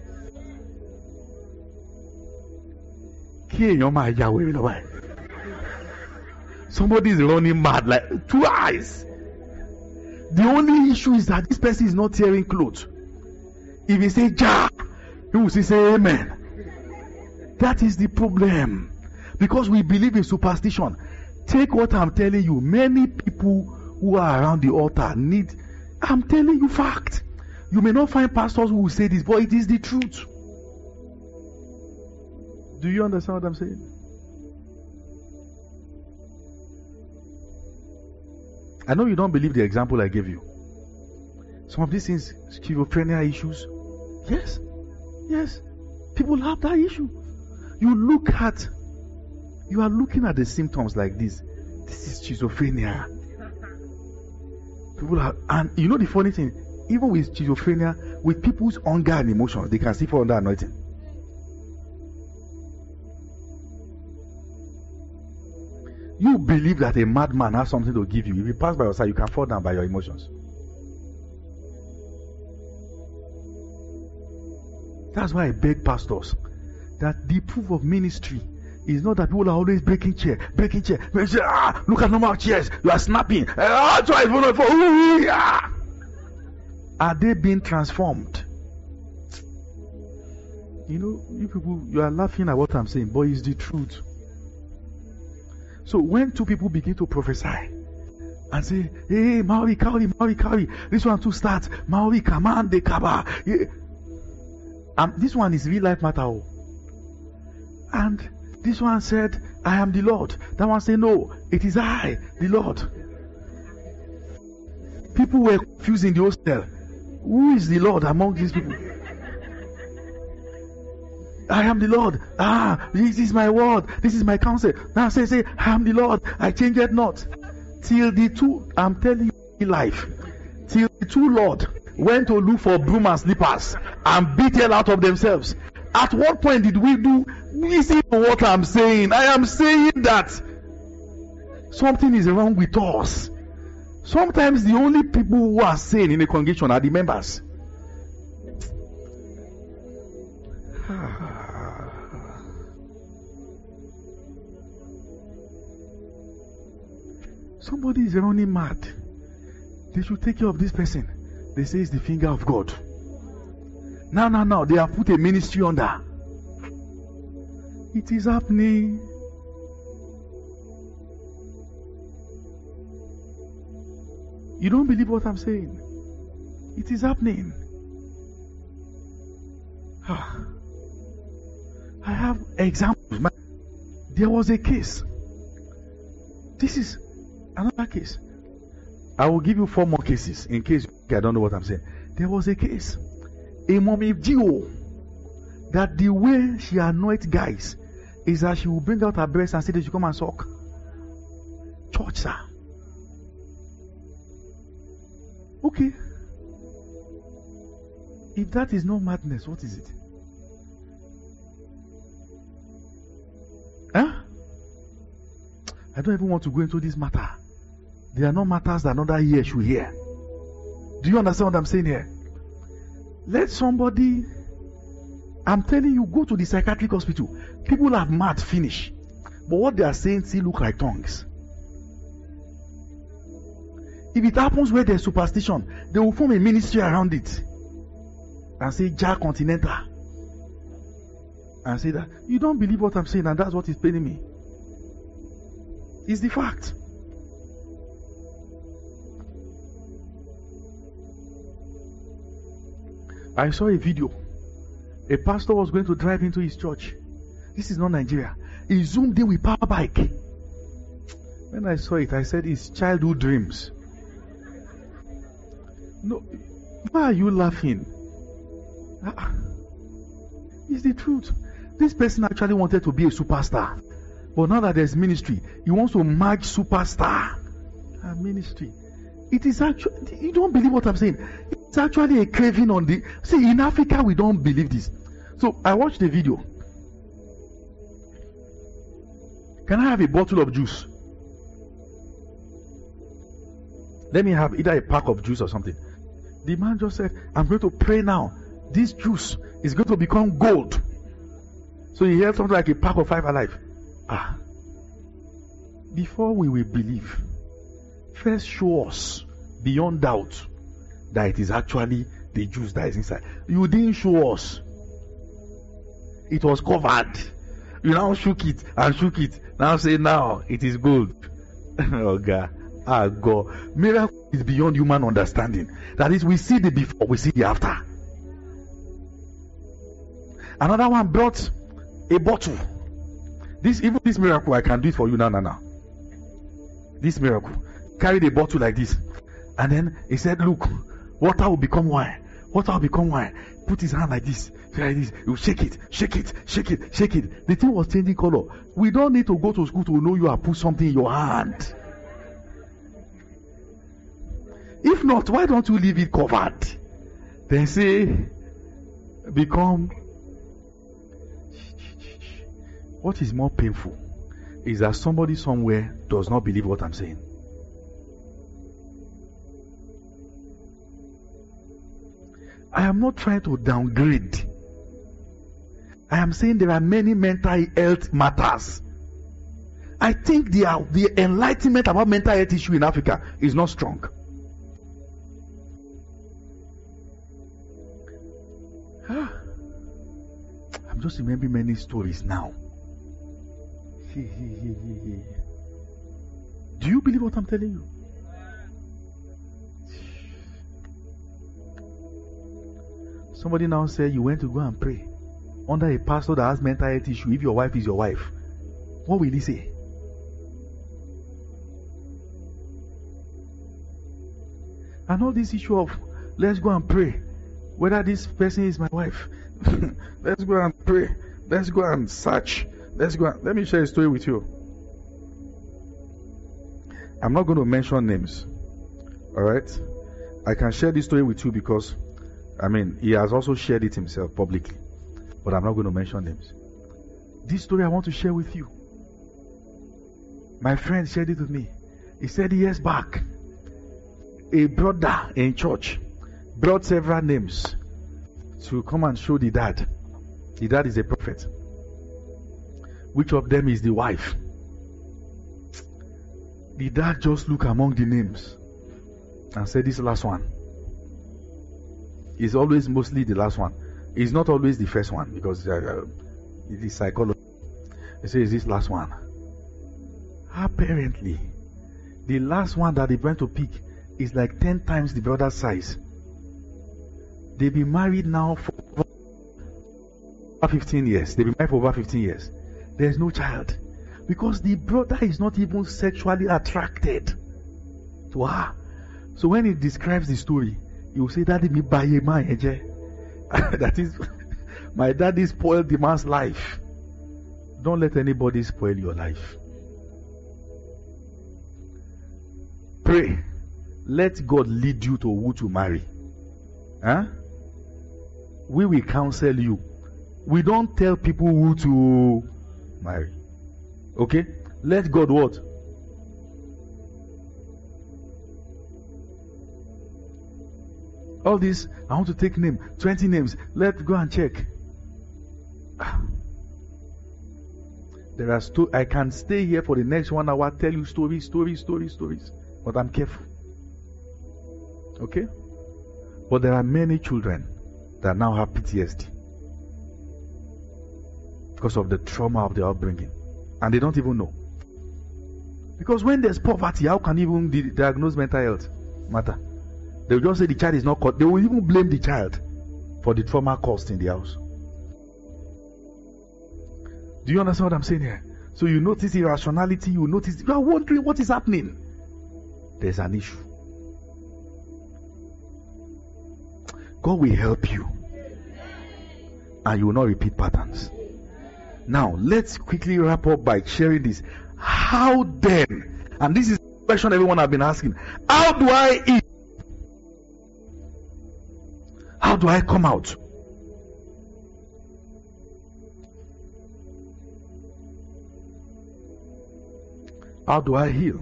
Somebody is running mad like 2 eyes. The only issue is that this person is not tearing clothes. If he say ja, he will say amen. That is the problem. Because we believe in superstition. Take what I'm telling you. Many people who are around the altar need. I'm telling you fact. You may not find pastors who will say this, but it is the truth. Do you understand what I'm saying? I know you don't believe the example I gave you. Some of these things, schizophrenia issues. Yes. Yes. People have that issue. You are looking at the symptoms like this. This is schizophrenia. People are, and you know the funny thing, even with schizophrenia, with people's hunger and emotions, they can still fall under anointing. You believe that a madman has something to give you. If you pass by your side, you can fall down by your emotions. That's why I beg pastors that the proof of ministry is not that people are always breaking chair. Look at normal chairs. You are snapping. Are they being transformed? You know, you people, you are laughing at what I'm saying, but it's the truth. So when two people begin to prophesy and say, hey, Maori Kauri, this one too starts, Maori Kamande Kaba. This one is real life matter. And this one said, I am the Lord. That one said, no, it is I, the Lord. People were confused in the hostel. Who is the Lord among these people? I am the Lord. This is my word. This is my counsel. Now say, I am the Lord. I change it not. Till the two, I'm telling you life. Till the two Lord went to look for broom and slippers and beat hell out of themselves. At what point did we do? Listen to what I'm saying. I am saying that something is wrong with us. Sometimes the only people who are sane in a congregation are the members. Somebody is running mad. They should take care of this person. They say it's the finger of God. Now, they have put a ministry under. It is happening. You don't believe what I'm saying? It is happening. I have examples. There was a case. This is another case. I will give you 4 more cases in case I don't know what I'm saying. There was a case. A mommy Gio, that the way she anoints guys is that she will bring out her breast and say they should come and suck. Church, sir. Okay. If that is not madness, what is it? I don't even want to go into this matter. They are not matters that another ear should hear. Do you understand what I'm saying here? Let somebody, I'm telling you, go to the psychiatric hospital. People have mad finish. But what they are saying still look like tongues. If it happens where there's superstition, they will form a ministry around it and say Jah Continental. And say that you don't believe what I'm saying, and that's what is paining me. It's the fact. I saw a video. A pastor was going to drive into his church. This is not Nigeria. He zoomed in with power bike. When I saw it, I said, it's childhood dreams. No, why are you laughing? It's the truth. This person actually wanted to be a superstar. But now that there's ministry, he wants to merge superstar and ministry. It is actually, you don't believe what I'm saying. It's actually a craving on the, see, in Africa, we don't believe this. So I watched the video. Can I have a bottle of juice? Let me have either a pack of juice or something. The man just said, I'm going to pray now. This juice is going to become gold. So he held something like a pack of 5 alive. Before we will believe, first show us beyond doubt that it is actually the juice that is inside. You didn't show us. It was covered. You now shook it and shook it. Now say now it is gold. Oh God. God. Miracle is beyond human understanding. That is, we see the before, we see the after. Another one brought a bottle. Even this miracle, I can do it for you now. This miracle. Carried a bottle like this. And then he said, look, water will become wine. Water will become wine. Put his hand like this. Like this. You shake it, shake it, shake it, shake it. The thing was changing color. We don't need to go to school to know you have put something in your hand. If not, why don't you leave it covered? Then say, become. What is more painful is that somebody somewhere does not believe what I'm saying. I am not trying to downgrade. I am saying there are many mental health matters. I think the enlightenment about mental health issue in Africa is not strong. I'm just remembering many stories now. Do you believe what I'm telling you? Somebody now said you went to go and pray under a pastor that has mental health issue. If your wife is your wife, what will he say? And all this issue of let's go and pray whether this person is my wife. Let's go and pray. Let's go and search. Let me share a story with you. I'm not going to mention names. Alright? I can share this story with you because he has also shared it himself publicly. But I'm not going to mention names. This story I want to share with you. My friend shared it with me. He said years back, a brother in church brought several names to come and show the dad. The dad is a prophet. Which of them is the wife? The dad just looked among the names and said, this last one is always mostly the last one. It's not always the first one because it is psychology. He says, this last one. Apparently, the last one that they went to pick is like 10 times the brother's size. They've been married now for over 15 years. They've been married for over 15 years. There's no child. Because the brother is not even sexually attracted to her. So when he describes the story, he will say, Daddy, me buy a man. That is, my daddy spoiled the man's life. Don't let anybody spoil your life. Pray. Let God lead you to who to marry. We will counsel you. We don't tell people who to marry. Okay? Let God what? All this, I want to take name, 20 names. Let's go and check. There are I can stay here for the next 1 hour, tell you stories. But I'm careful. Okay? But there are many children that now have PTSD because of the trauma of their upbringing. And they don't even know. Because when there's poverty, how can you even diagnose mental health matter? They will just say the child is not caught. They will even blame the child for the trauma caused in the house. Do you understand what I'm saying here? So you notice irrationality, you are wondering what is happening. There's an issue. God will help you. And you will not repeat patterns. Now, let's quickly wrap up by sharing this. How then? And this is the question everyone has been asking. How do I eat? How do I come out? How do I heal?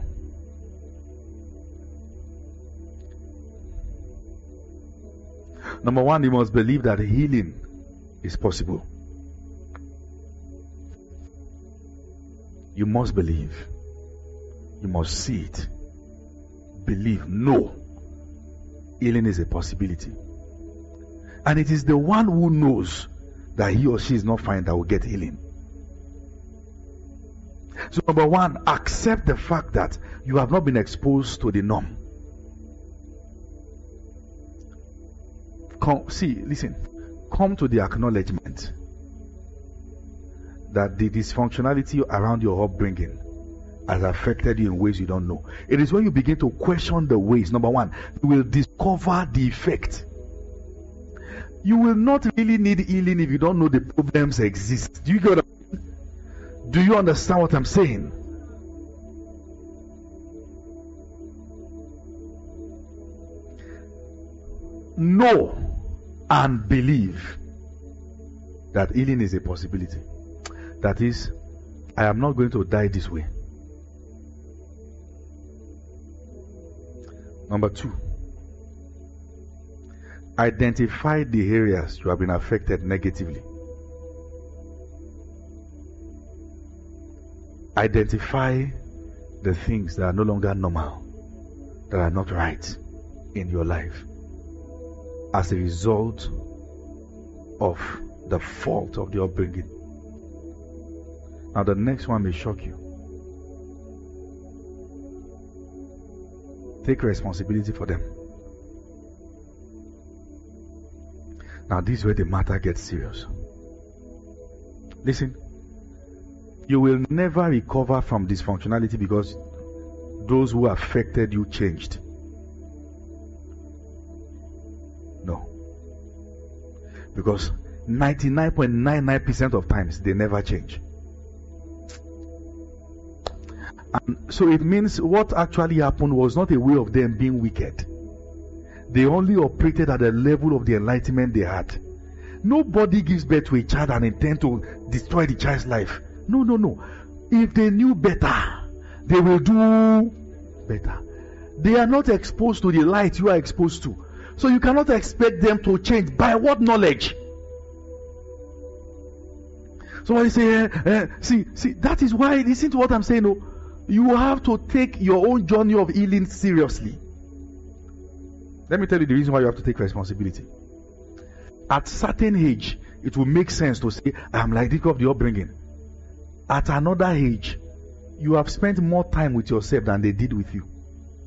Number one, you must believe that healing is possible. You must believe. You must see it. Believe. Know. Healing is a possibility. And it is the one who knows that he or she is not fine that will get healing. So number one, accept the fact that you have not been exposed to the norm. Come to the acknowledgement that the dysfunctionality around your upbringing has affected you in ways you don't know. It is when you begin to question the ways, number one, you will discover the effect. You will not really need healing if you don't know the problems exist. Do you get what I mean? Do you understand what I'm saying? Know and believe that healing is a possibility. That is, I am not going to die this way. Number two, identify the areas you have been affected negatively. Identify the things that are no longer normal, that are not right in your life as a result of the fault of the upbringing. Now the next one may shock you. Take responsibility for them. Now this is where the matter gets serious. Listen, you will never recover from dysfunctionality because those who affected you changed. No. Because 99.99% of times they never change. And so it means what actually happened was not a way of them being wicked. They only operated at the level of the enlightenment they had. Nobody gives birth to a child and intend to destroy the child's life. No. If they knew better, they will do better. They are not exposed to the light you are exposed to. So you cannot expect them to change. By what knowledge? So I say, see, that is why, listen to what I'm saying. No, you have to take your own journey of healing seriously. Let me tell you the reason why you have to take responsibility. At certain age, it will make sense to say, I'm like this of the upbringing. At another age, you have spent more time with yourself than they did with you.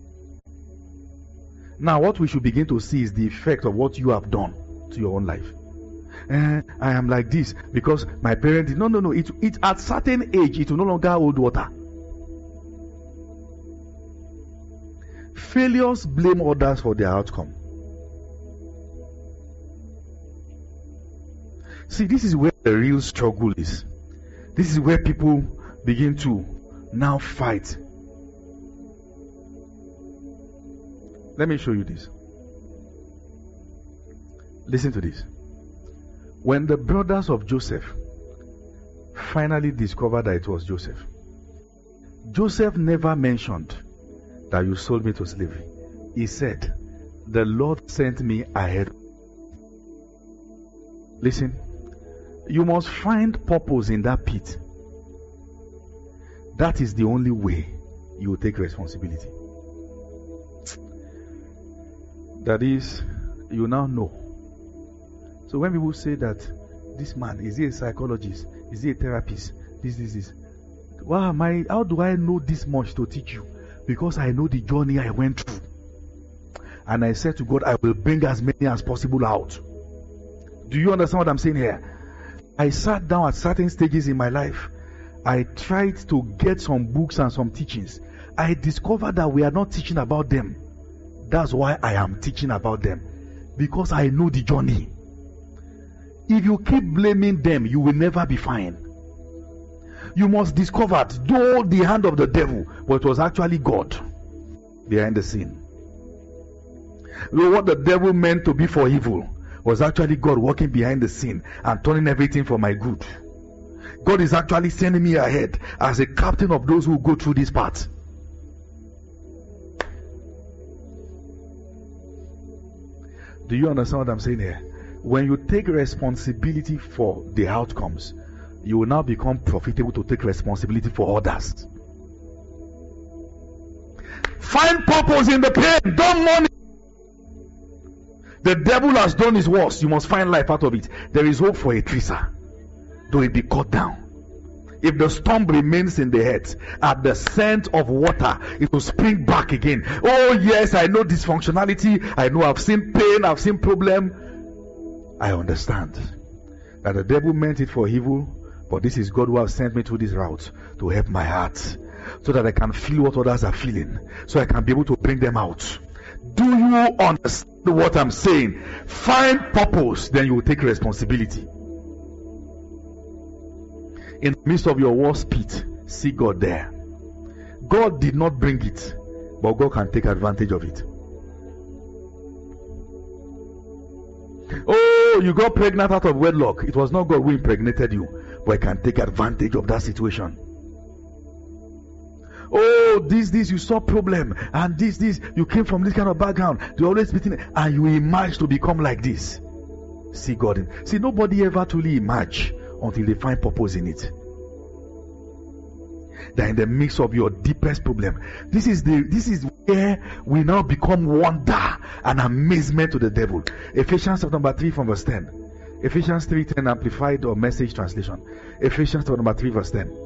Now, what we should begin to see is the effect of what you have done to your own life. I am like this because my parents did. No. It at certain age, it will no longer hold water. Failures blame others for their outcome. See, this is where the real struggle is. This is where people begin to now fight. Let me show you this. Listen to this. When the brothers of Joseph finally discovered that it was Joseph, Joseph never mentioned that you sold me to slavery. He said, the Lord sent me ahead. Listen, you must find purpose in that pit. That is the only way you will take responsibility. That is, you now know. So when people say that this man, is he a psychologist? Is he a therapist? This. How do I know this much to teach you? Because I know the journey I went through. And I said to God, I will bring as many as possible out. Do you understand what I'm saying here? I sat down at certain stages in my life. I tried to get some books and some teachings. I discovered that we are not teaching about them. That's why I am teaching about them. Because I know the journey. If you keep blaming them, you will never be fine. You must discover, though the hand of the devil, but it was actually God behind the scene. What the devil meant to be for evil was actually God working behind the scene and turning everything for my good. God is actually sending me ahead as a captain of those who go through this path. Do you understand what I'm saying here? When you take responsibility for the outcomes, you will now become profitable to take responsibility for others. Find purpose in the pain. Don't mourn it. The devil has done his worst. You must find life out of it. There is hope for a tree, sir, though it be cut down. If the storm remains in the earth, at the scent of water, it will spring back again. Oh yes, I know dysfunctionality. I know I've seen pain. I've seen problem. I understand that the devil meant it for evil, but this is God who has sent me through this route to help my heart, so that I can feel what others are feeling, so I can be able to bring them out. Do you understand what I'm saying? Find purpose, then you will take responsibility. In the midst of your worst pit, see God there. God did not bring it, but God can take advantage of it. Oh, you got pregnant out of wedlock. It was not God who impregnated you, but He can take advantage of that situation. Oh, this, you saw problem, and this, you came from this kind of background. They always beating, and you emerge to become like this. See God in. See, nobody ever truly emerge until they find purpose in it. That in the midst of your deepest problem, this is where we now become wonder and amazement to the devil. Ephesians chapter number 3 from verse 10. Ephesians 3:10 amplified or Message translation. Ephesians chapter number 3 verse 10.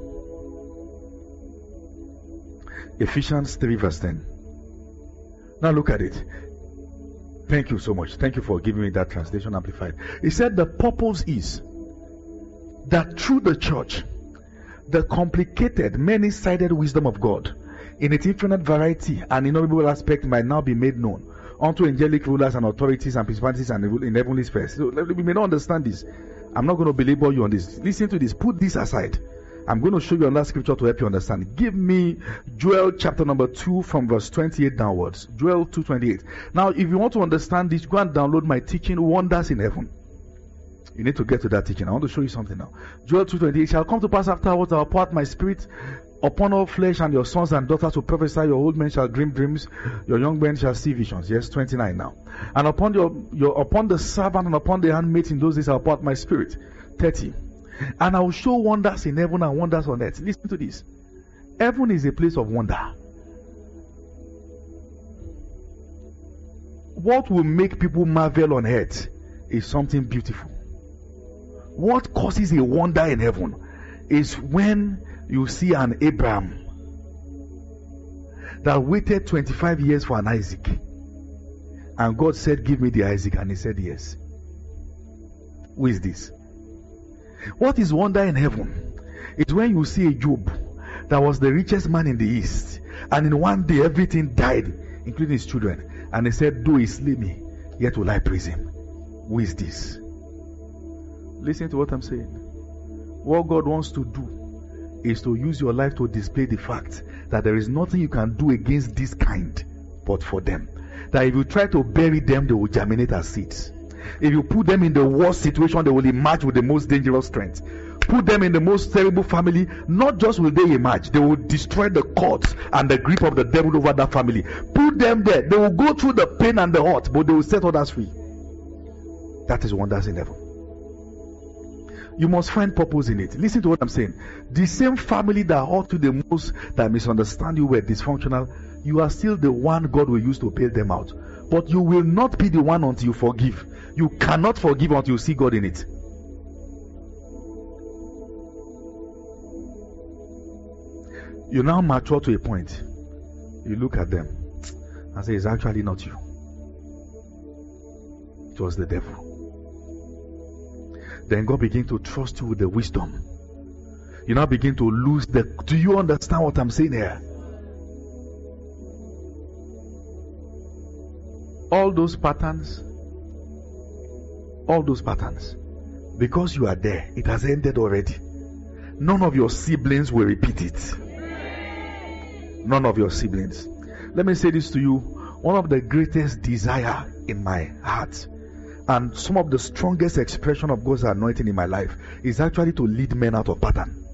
Ephesians 3 verse 10. Now look at it. Thank you so much. Thank you for giving me that translation amplified. It said the purpose is that through the church, the complicated, many-sided wisdom of God, in its infinite variety and innumerable aspects, might now be made known unto angelic rulers and authorities and principalities and in heavenly spheres. So we may not understand this. I'm not going to belabor you on this. Listen to this. Put this aside. I'm going to show you another scripture to help you understand. Give me Joel chapter number 2 from verse 28 downwards. Joel 2:28. Now, if you want to understand this, go and download my teaching, Wonders in Heaven. You need to get to that teaching. I want to show you something now. Joel 2:28. It shall come to pass afterwards, I will pour out my spirit upon all flesh, and your sons and daughters will prophesy. Your old men shall dream dreams. Your young men shall see visions. Yes, 29 now. And upon upon the servant and upon the handmaid in those days I will pour out my spirit. 30. And I will show wonders in heaven and wonders on earth. Listen to this. Heaven is a place of wonder. What will make people marvel on earth is something beautiful. What causes a wonder in heaven is when you see an Abraham that waited 25 years for an Isaac, and God said, give me the Isaac, and he said yes. Who is this? What is wonder in heaven is when you see a Job that was the richest man in the east, and in one day everything died, including his children, and he said, though he slay me, yet will I praise him. Who is this? Listen to what I'm saying. What God wants to do is to use your life to display the fact that there is nothing you can do against this kind but for them. That if you try to bury them, they will germinate as seeds. If you put them in the worst situation, they will emerge with the most dangerous strength. put them in the most terrible family, not just will they emerge, they will destroy the cords and the grip of the devil over that family. Put them there, they will go through the pain and the hurt, but they will set others free. That is wonders in heaven. You must find purpose in it. Listen to what I'm saying. The same family that hurt you the most, that misunderstand you, were dysfunctional, you are still the one God will use to bail them out. But you will not be the one until you forgive. You cannot forgive until you see God in it. You now mature to a point. You look at them and say, it's actually not you. It was the devil. Then God begins to trust you with the wisdom. You now begin to lose the... Do you understand what I'm saying here? All those patterns, because you are there, it has ended already. None of your siblings will repeat it. None of your siblings. Let me say this to you. One of the greatest desire in my heart, and some of the strongest expression of God's anointing in my life, is actually to lead men out of pattern.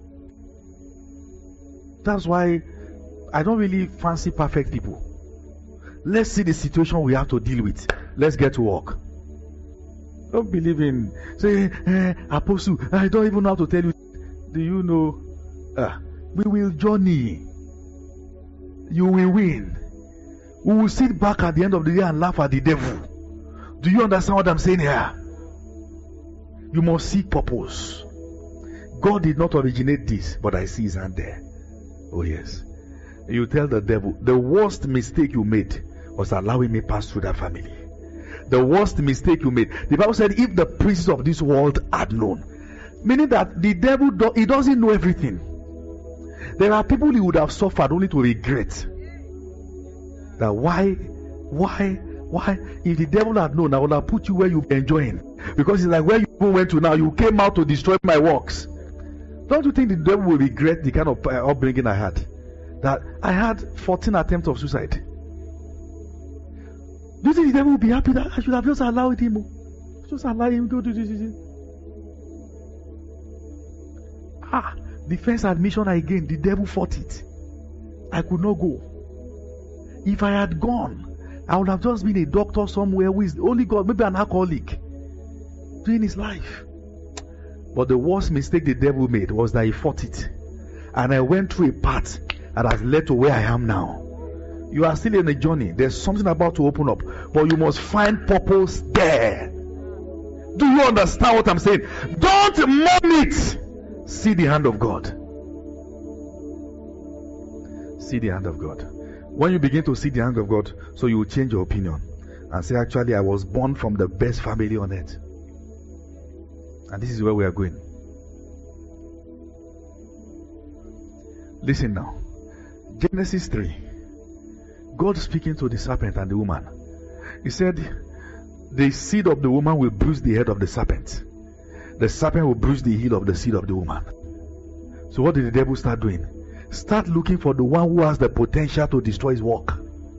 That's why I don't really fancy perfect people. Let's see the situation we have to deal with. Let's get to work. Don't believe in, say, Apostle, I don't even know how to tell you. Do you know? We will journey. You will win. We will sit back at the end of the day and laugh at the devil. Do you understand what I'm saying here? You must seek purpose. God did not originate this, but I see his hand there. Oh yes. You tell the devil, the worst mistake you made was allowing me pass through that family. The worst mistake you made. The Bible said, if the princes of this world had known. Meaning that the devil, he doesn't know everything. There are people he would have suffered only to regret. That why, if the devil had known, I would have put you where you're enjoying. Because it's like where you went to now, you came out to destroy my works. Don't you think the devil will regret the kind of upbringing I had? That I had 14 attempts of suicide. Do you think the devil will be happy that I should have just allowed him? Just allow him to do this. The first admission I gained, the devil fought it. I could not go. If I had gone, I would have just been a doctor somewhere with only God, maybe an alcoholic, doing his life. But the worst mistake the devil made was that he fought it. And I went through a path that has led to where I am now. You are still in a journey. There's something about to open up. But you must find purpose there. Do you understand what I'm saying? Don't mum it. See the hand of God. See the hand of God. When you begin to see the hand of God, so you will change your opinion and say, actually, I was born from the best family on earth. And this is where we are going. Listen now. Genesis 3. God speaking to the serpent and the woman. He said, the seed of the woman will bruise the head of the serpent. The serpent will bruise the heel of the seed of the woman. So what did the devil start doing? Start looking for the one who has the potential to destroy his work.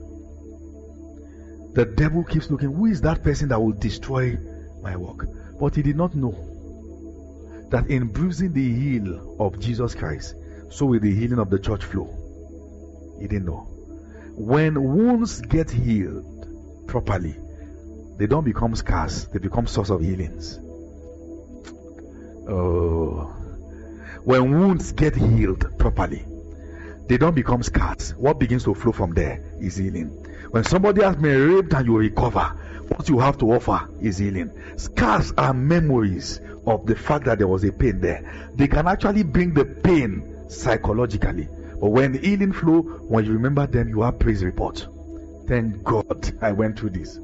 The devil keeps looking, who is that person that will destroy my work? But he did not know that in bruising the heel of Jesus Christ, so will the healing of the church flow. He didn't know. When wounds get healed properly, they don't become scars, they become source of healings. When wounds get healed properly, they don't become scars. What begins to flow from there is healing. When somebody has been raped and you recover, what you have to offer is healing. Scars are memories of the fact that there was a pain there. They can actually bring the pain psychologically. But when healing flow, when you remember them, you have praise report. Thank God I went through this.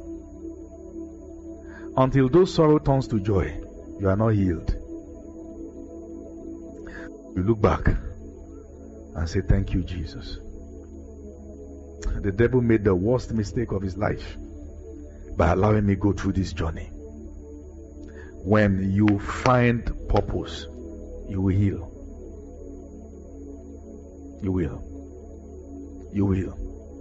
Until those sorrow turns to joy, you are not healed. You look back and say, thank you, Jesus. The devil made the worst mistake of his life by allowing me go through this journey. When you find purpose, you will heal. You will. You will.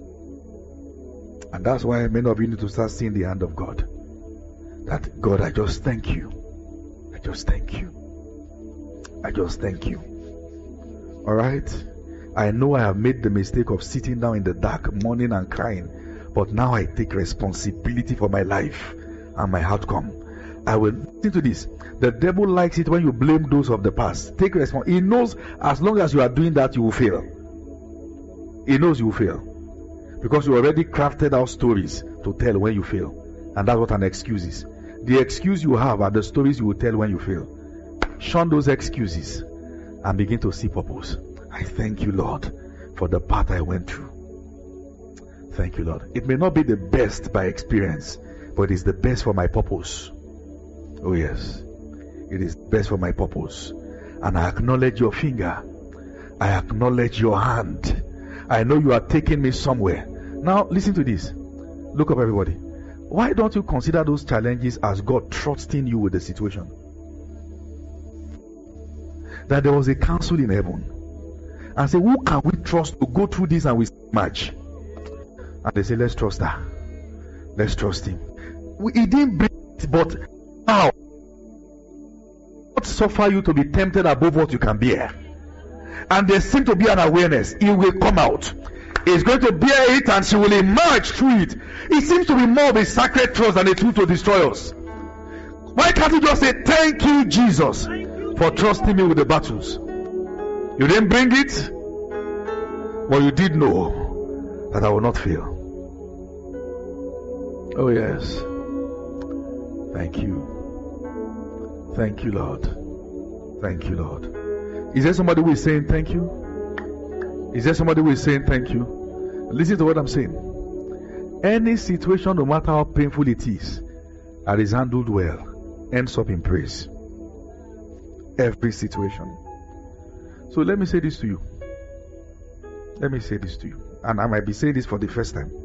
And that's why many of you need to start seeing the hand of God. That God, I just thank you. I just thank you. I just thank you. All right? I know I have made the mistake of sitting down in the dark, mourning and crying, but now I take responsibility for my life and my outcome. I will listen to this. The devil likes it when you blame those of the past. Take responsibility. He knows as long as you are doing that, you will fail. He knows you will fail. Because you already crafted out stories to tell when you fail. And that's what an excuse is. The excuse you have are the stories you will tell when you fail. Shun those excuses and begin to see purpose. I thank you, Lord, for the path I went through. Thank you, Lord. It may not be the best by experience, but it's the best for my purpose. Oh yes, it is best for my purpose. And I acknowledge your finger. I acknowledge your hand. I know you are taking me somewhere. Now listen to this. Look up, everybody. Why don't you consider those challenges as God trusting you with the situation? That there was a council in heaven and say, who can we trust to go through this and we match? And they say, let's trust her. Let's trust him. He didn't bring it, but how? Not suffer you to be tempted above what you can bear. And there seems to be an awareness. He will come out. He's going to bear it and she will emerge through it. It seems to be more of a sacred trust than a tool to destroy us. Why can't you just say, thank you, Jesus, for trusting me with the battles? You didn't bring it, but you did know that I will not fail. Oh yes. Thank you. Thank you, Lord. Thank you, Lord. Is there somebody who is saying thank you? Is there somebody who is saying thank you? Listen to what I'm saying. Any situation, no matter how painful it is, that is handled well, ends up in praise. Every situation. So let me say this to you. Let me say this to you. And I might be saying this for the first time.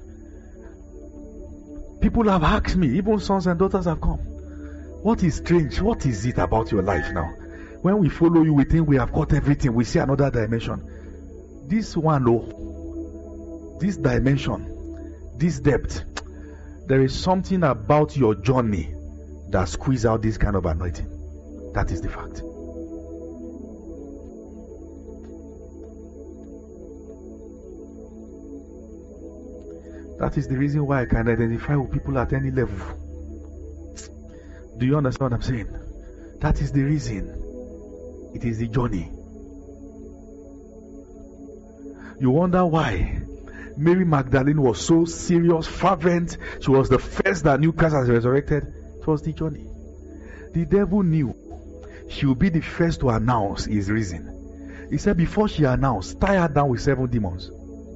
People have asked me, even sons and daughters have come, what is strange? What is it about your life now? When we follow you, we think we have got everything. We see another dimension. This one, oh, this dimension, this depth, there is something about your journey that squeezes out this kind of anointing. That is the fact. That is the reason why I can identify with people at any level. Do you understand what I'm saying? That is the reason. It is the journey. You wonder why Mary Magdalene was so serious, fervent. She was the first that knew Christ has resurrected. It was the journey. The devil knew she would be the first to announce his risen. He said before she announced, tie her down with 7 demons.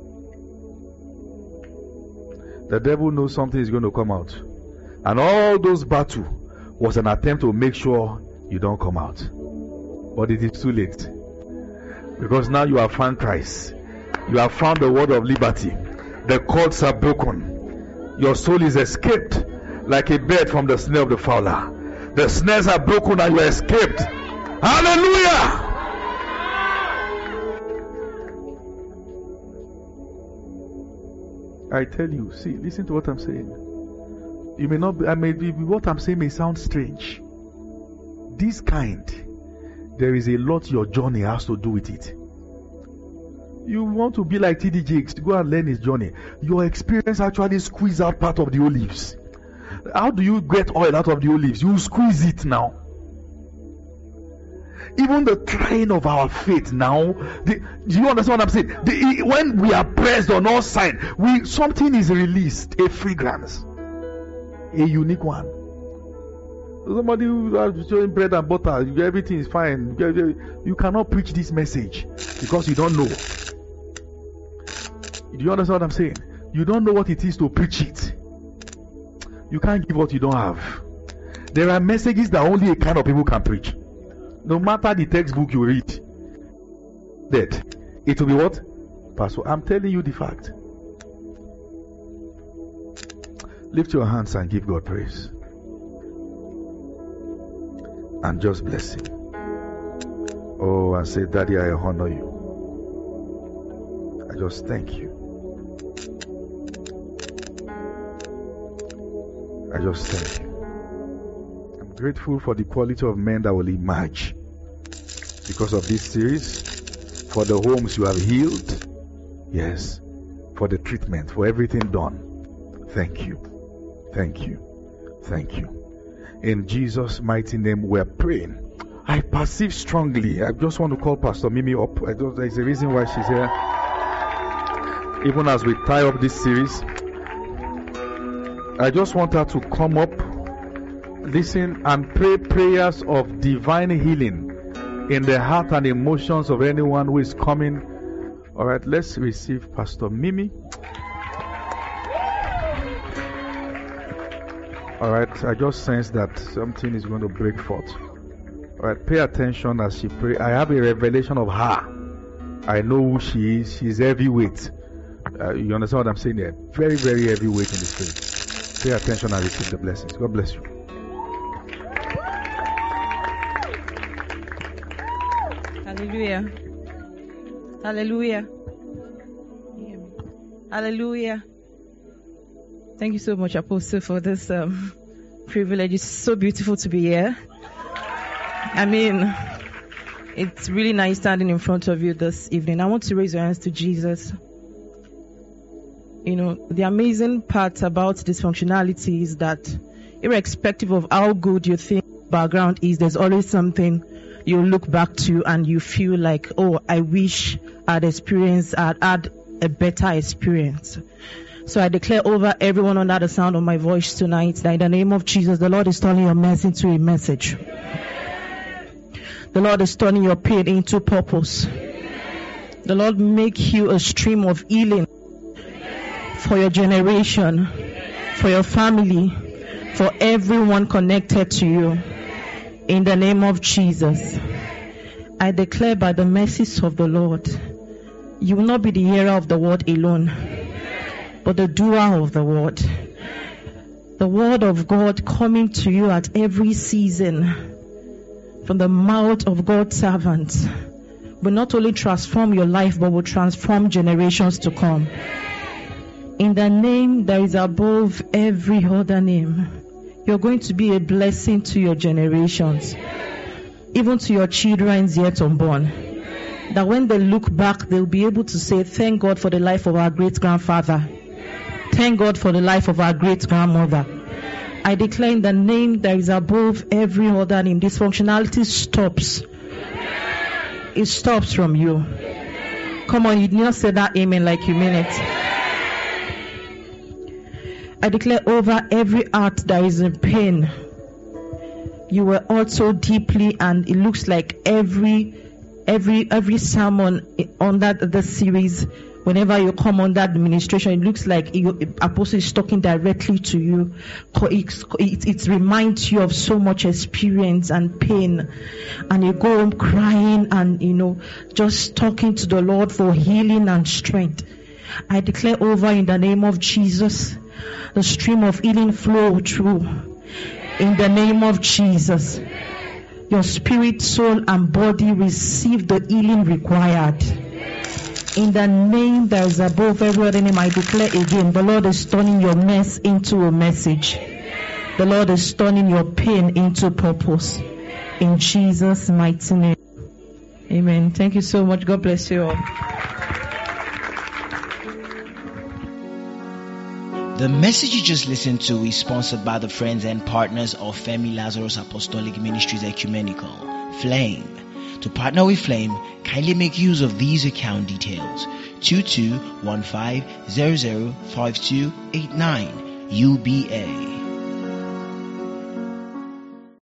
The devil knows something is going to come out. And all those battles was an attempt to make sure you don't come out. But it is too late. Because now you have found Christ. You have found the word of liberty. The cords are broken. Your soul is escaped like a bird from the snare of the fowler. The snares are broken and you are escaped. Hallelujah! I tell you, see, listen to what I'm saying. You may not be, what I'm saying may sound strange. This kind, there is a lot your journey has to do with it. You want to be like T.D. Jakes, go and learn his journey. Your experience actually squeeze out part of the olives. How do you get oil out of the olives? You squeeze it now. Even the trying of our faith now, do you understand what I'm saying? When we are pressed on all sides, something is released, a fragrance, a unique one. Somebody who is showing bread and butter, everything is fine. You cannot preach this message because you don't know. Do you understand what I'm saying? You don't know what it is to preach it. You can't give what you don't have. There are messages that only a kind of people can preach. No matter the textbook you read, that it will be what? Pastor, I'm telling you the fact. Lift your hands and give God praise. And just bless him. Oh, and say, Daddy, I honor you. I just thank you. I just thank you. I'm grateful for the quality of men that will emerge because of this series, for the homes you have healed, yes, for the treatment, for everything done. Thank you. Thank you. Thank you. In Jesus' mighty name we're praying. I perceive strongly. I just want to call Pastor Mimi up. There's a reason why she's here. Even as we tie up this series, I just want her to come up, listen, and pray prayers of divine healing in the heart and emotions of anyone who is coming. All right, let's receive Pastor Mimi. All right, I just sense that something is going to break forth. All right, pay attention as she prays. I have a revelation of her. I know who she is. She's heavyweight. You understand what I'm saying there? Very, very heavyweight in the spirit. Pay attention and receive the blessings. God bless you. Hallelujah. Hallelujah. Hallelujah. Thank you so much, Apostle, for this privilege. It's so beautiful to be here. I mean, it's really nice standing in front of you this evening. I want to raise your hands to Jesus. You know, the amazing part about dysfunctionality is that irrespective of how good you think background is, there's always something you look back to and you feel like, oh, I wish I'd had a better experience. So I declare over everyone under the sound of my voice tonight that in the name of Jesus, the Lord is turning your mess into a message. The Lord is turning your pain into purpose. The Lord make you a stream of healing for your generation, for your family, for everyone connected to you. In the name of Jesus, I declare by the mercies of the Lord, you will not be the hearer of the word alone, but the doer of the word. The word of God coming to you at every season from the mouth of God's servants will not only transform your life, but will transform generations to come. In the name that is above every other name, you're going to be a blessing to your generations, even to your children's yet unborn. That when they look back, they'll be able to say, thank God for the life of our great-grandfather. Thank God for the life of our great-grandmother. I declare in the name that is above every other name, dysfunctionality stops. It stops from you. Come on, you did not say that amen like you mean it. I declare over every heart that is in pain, you were also deeply, and it looks like every sermon under the series, whenever you come on that administration, it looks like Apostle is talking directly to you. It reminds you of so much experience and pain, and you go home crying and just talking to the Lord for healing and strength. I declare over in the name of Jesus, the stream of healing flow through. In the name of Jesus, your spirit, soul, and body receive the healing required. In the name that is above every other name, I declare again, the Lord is turning your mess into a message. The Lord is turning your pain into purpose. In Jesus' mighty name. Amen. Thank you so much. God bless you all. The message you just listened to is sponsored by the friends and partners of Femi Lazarus Apostolic Ministries Ecumenical, Flame. To partner with Flame, kindly make use of these account details: 2215005289 UBA.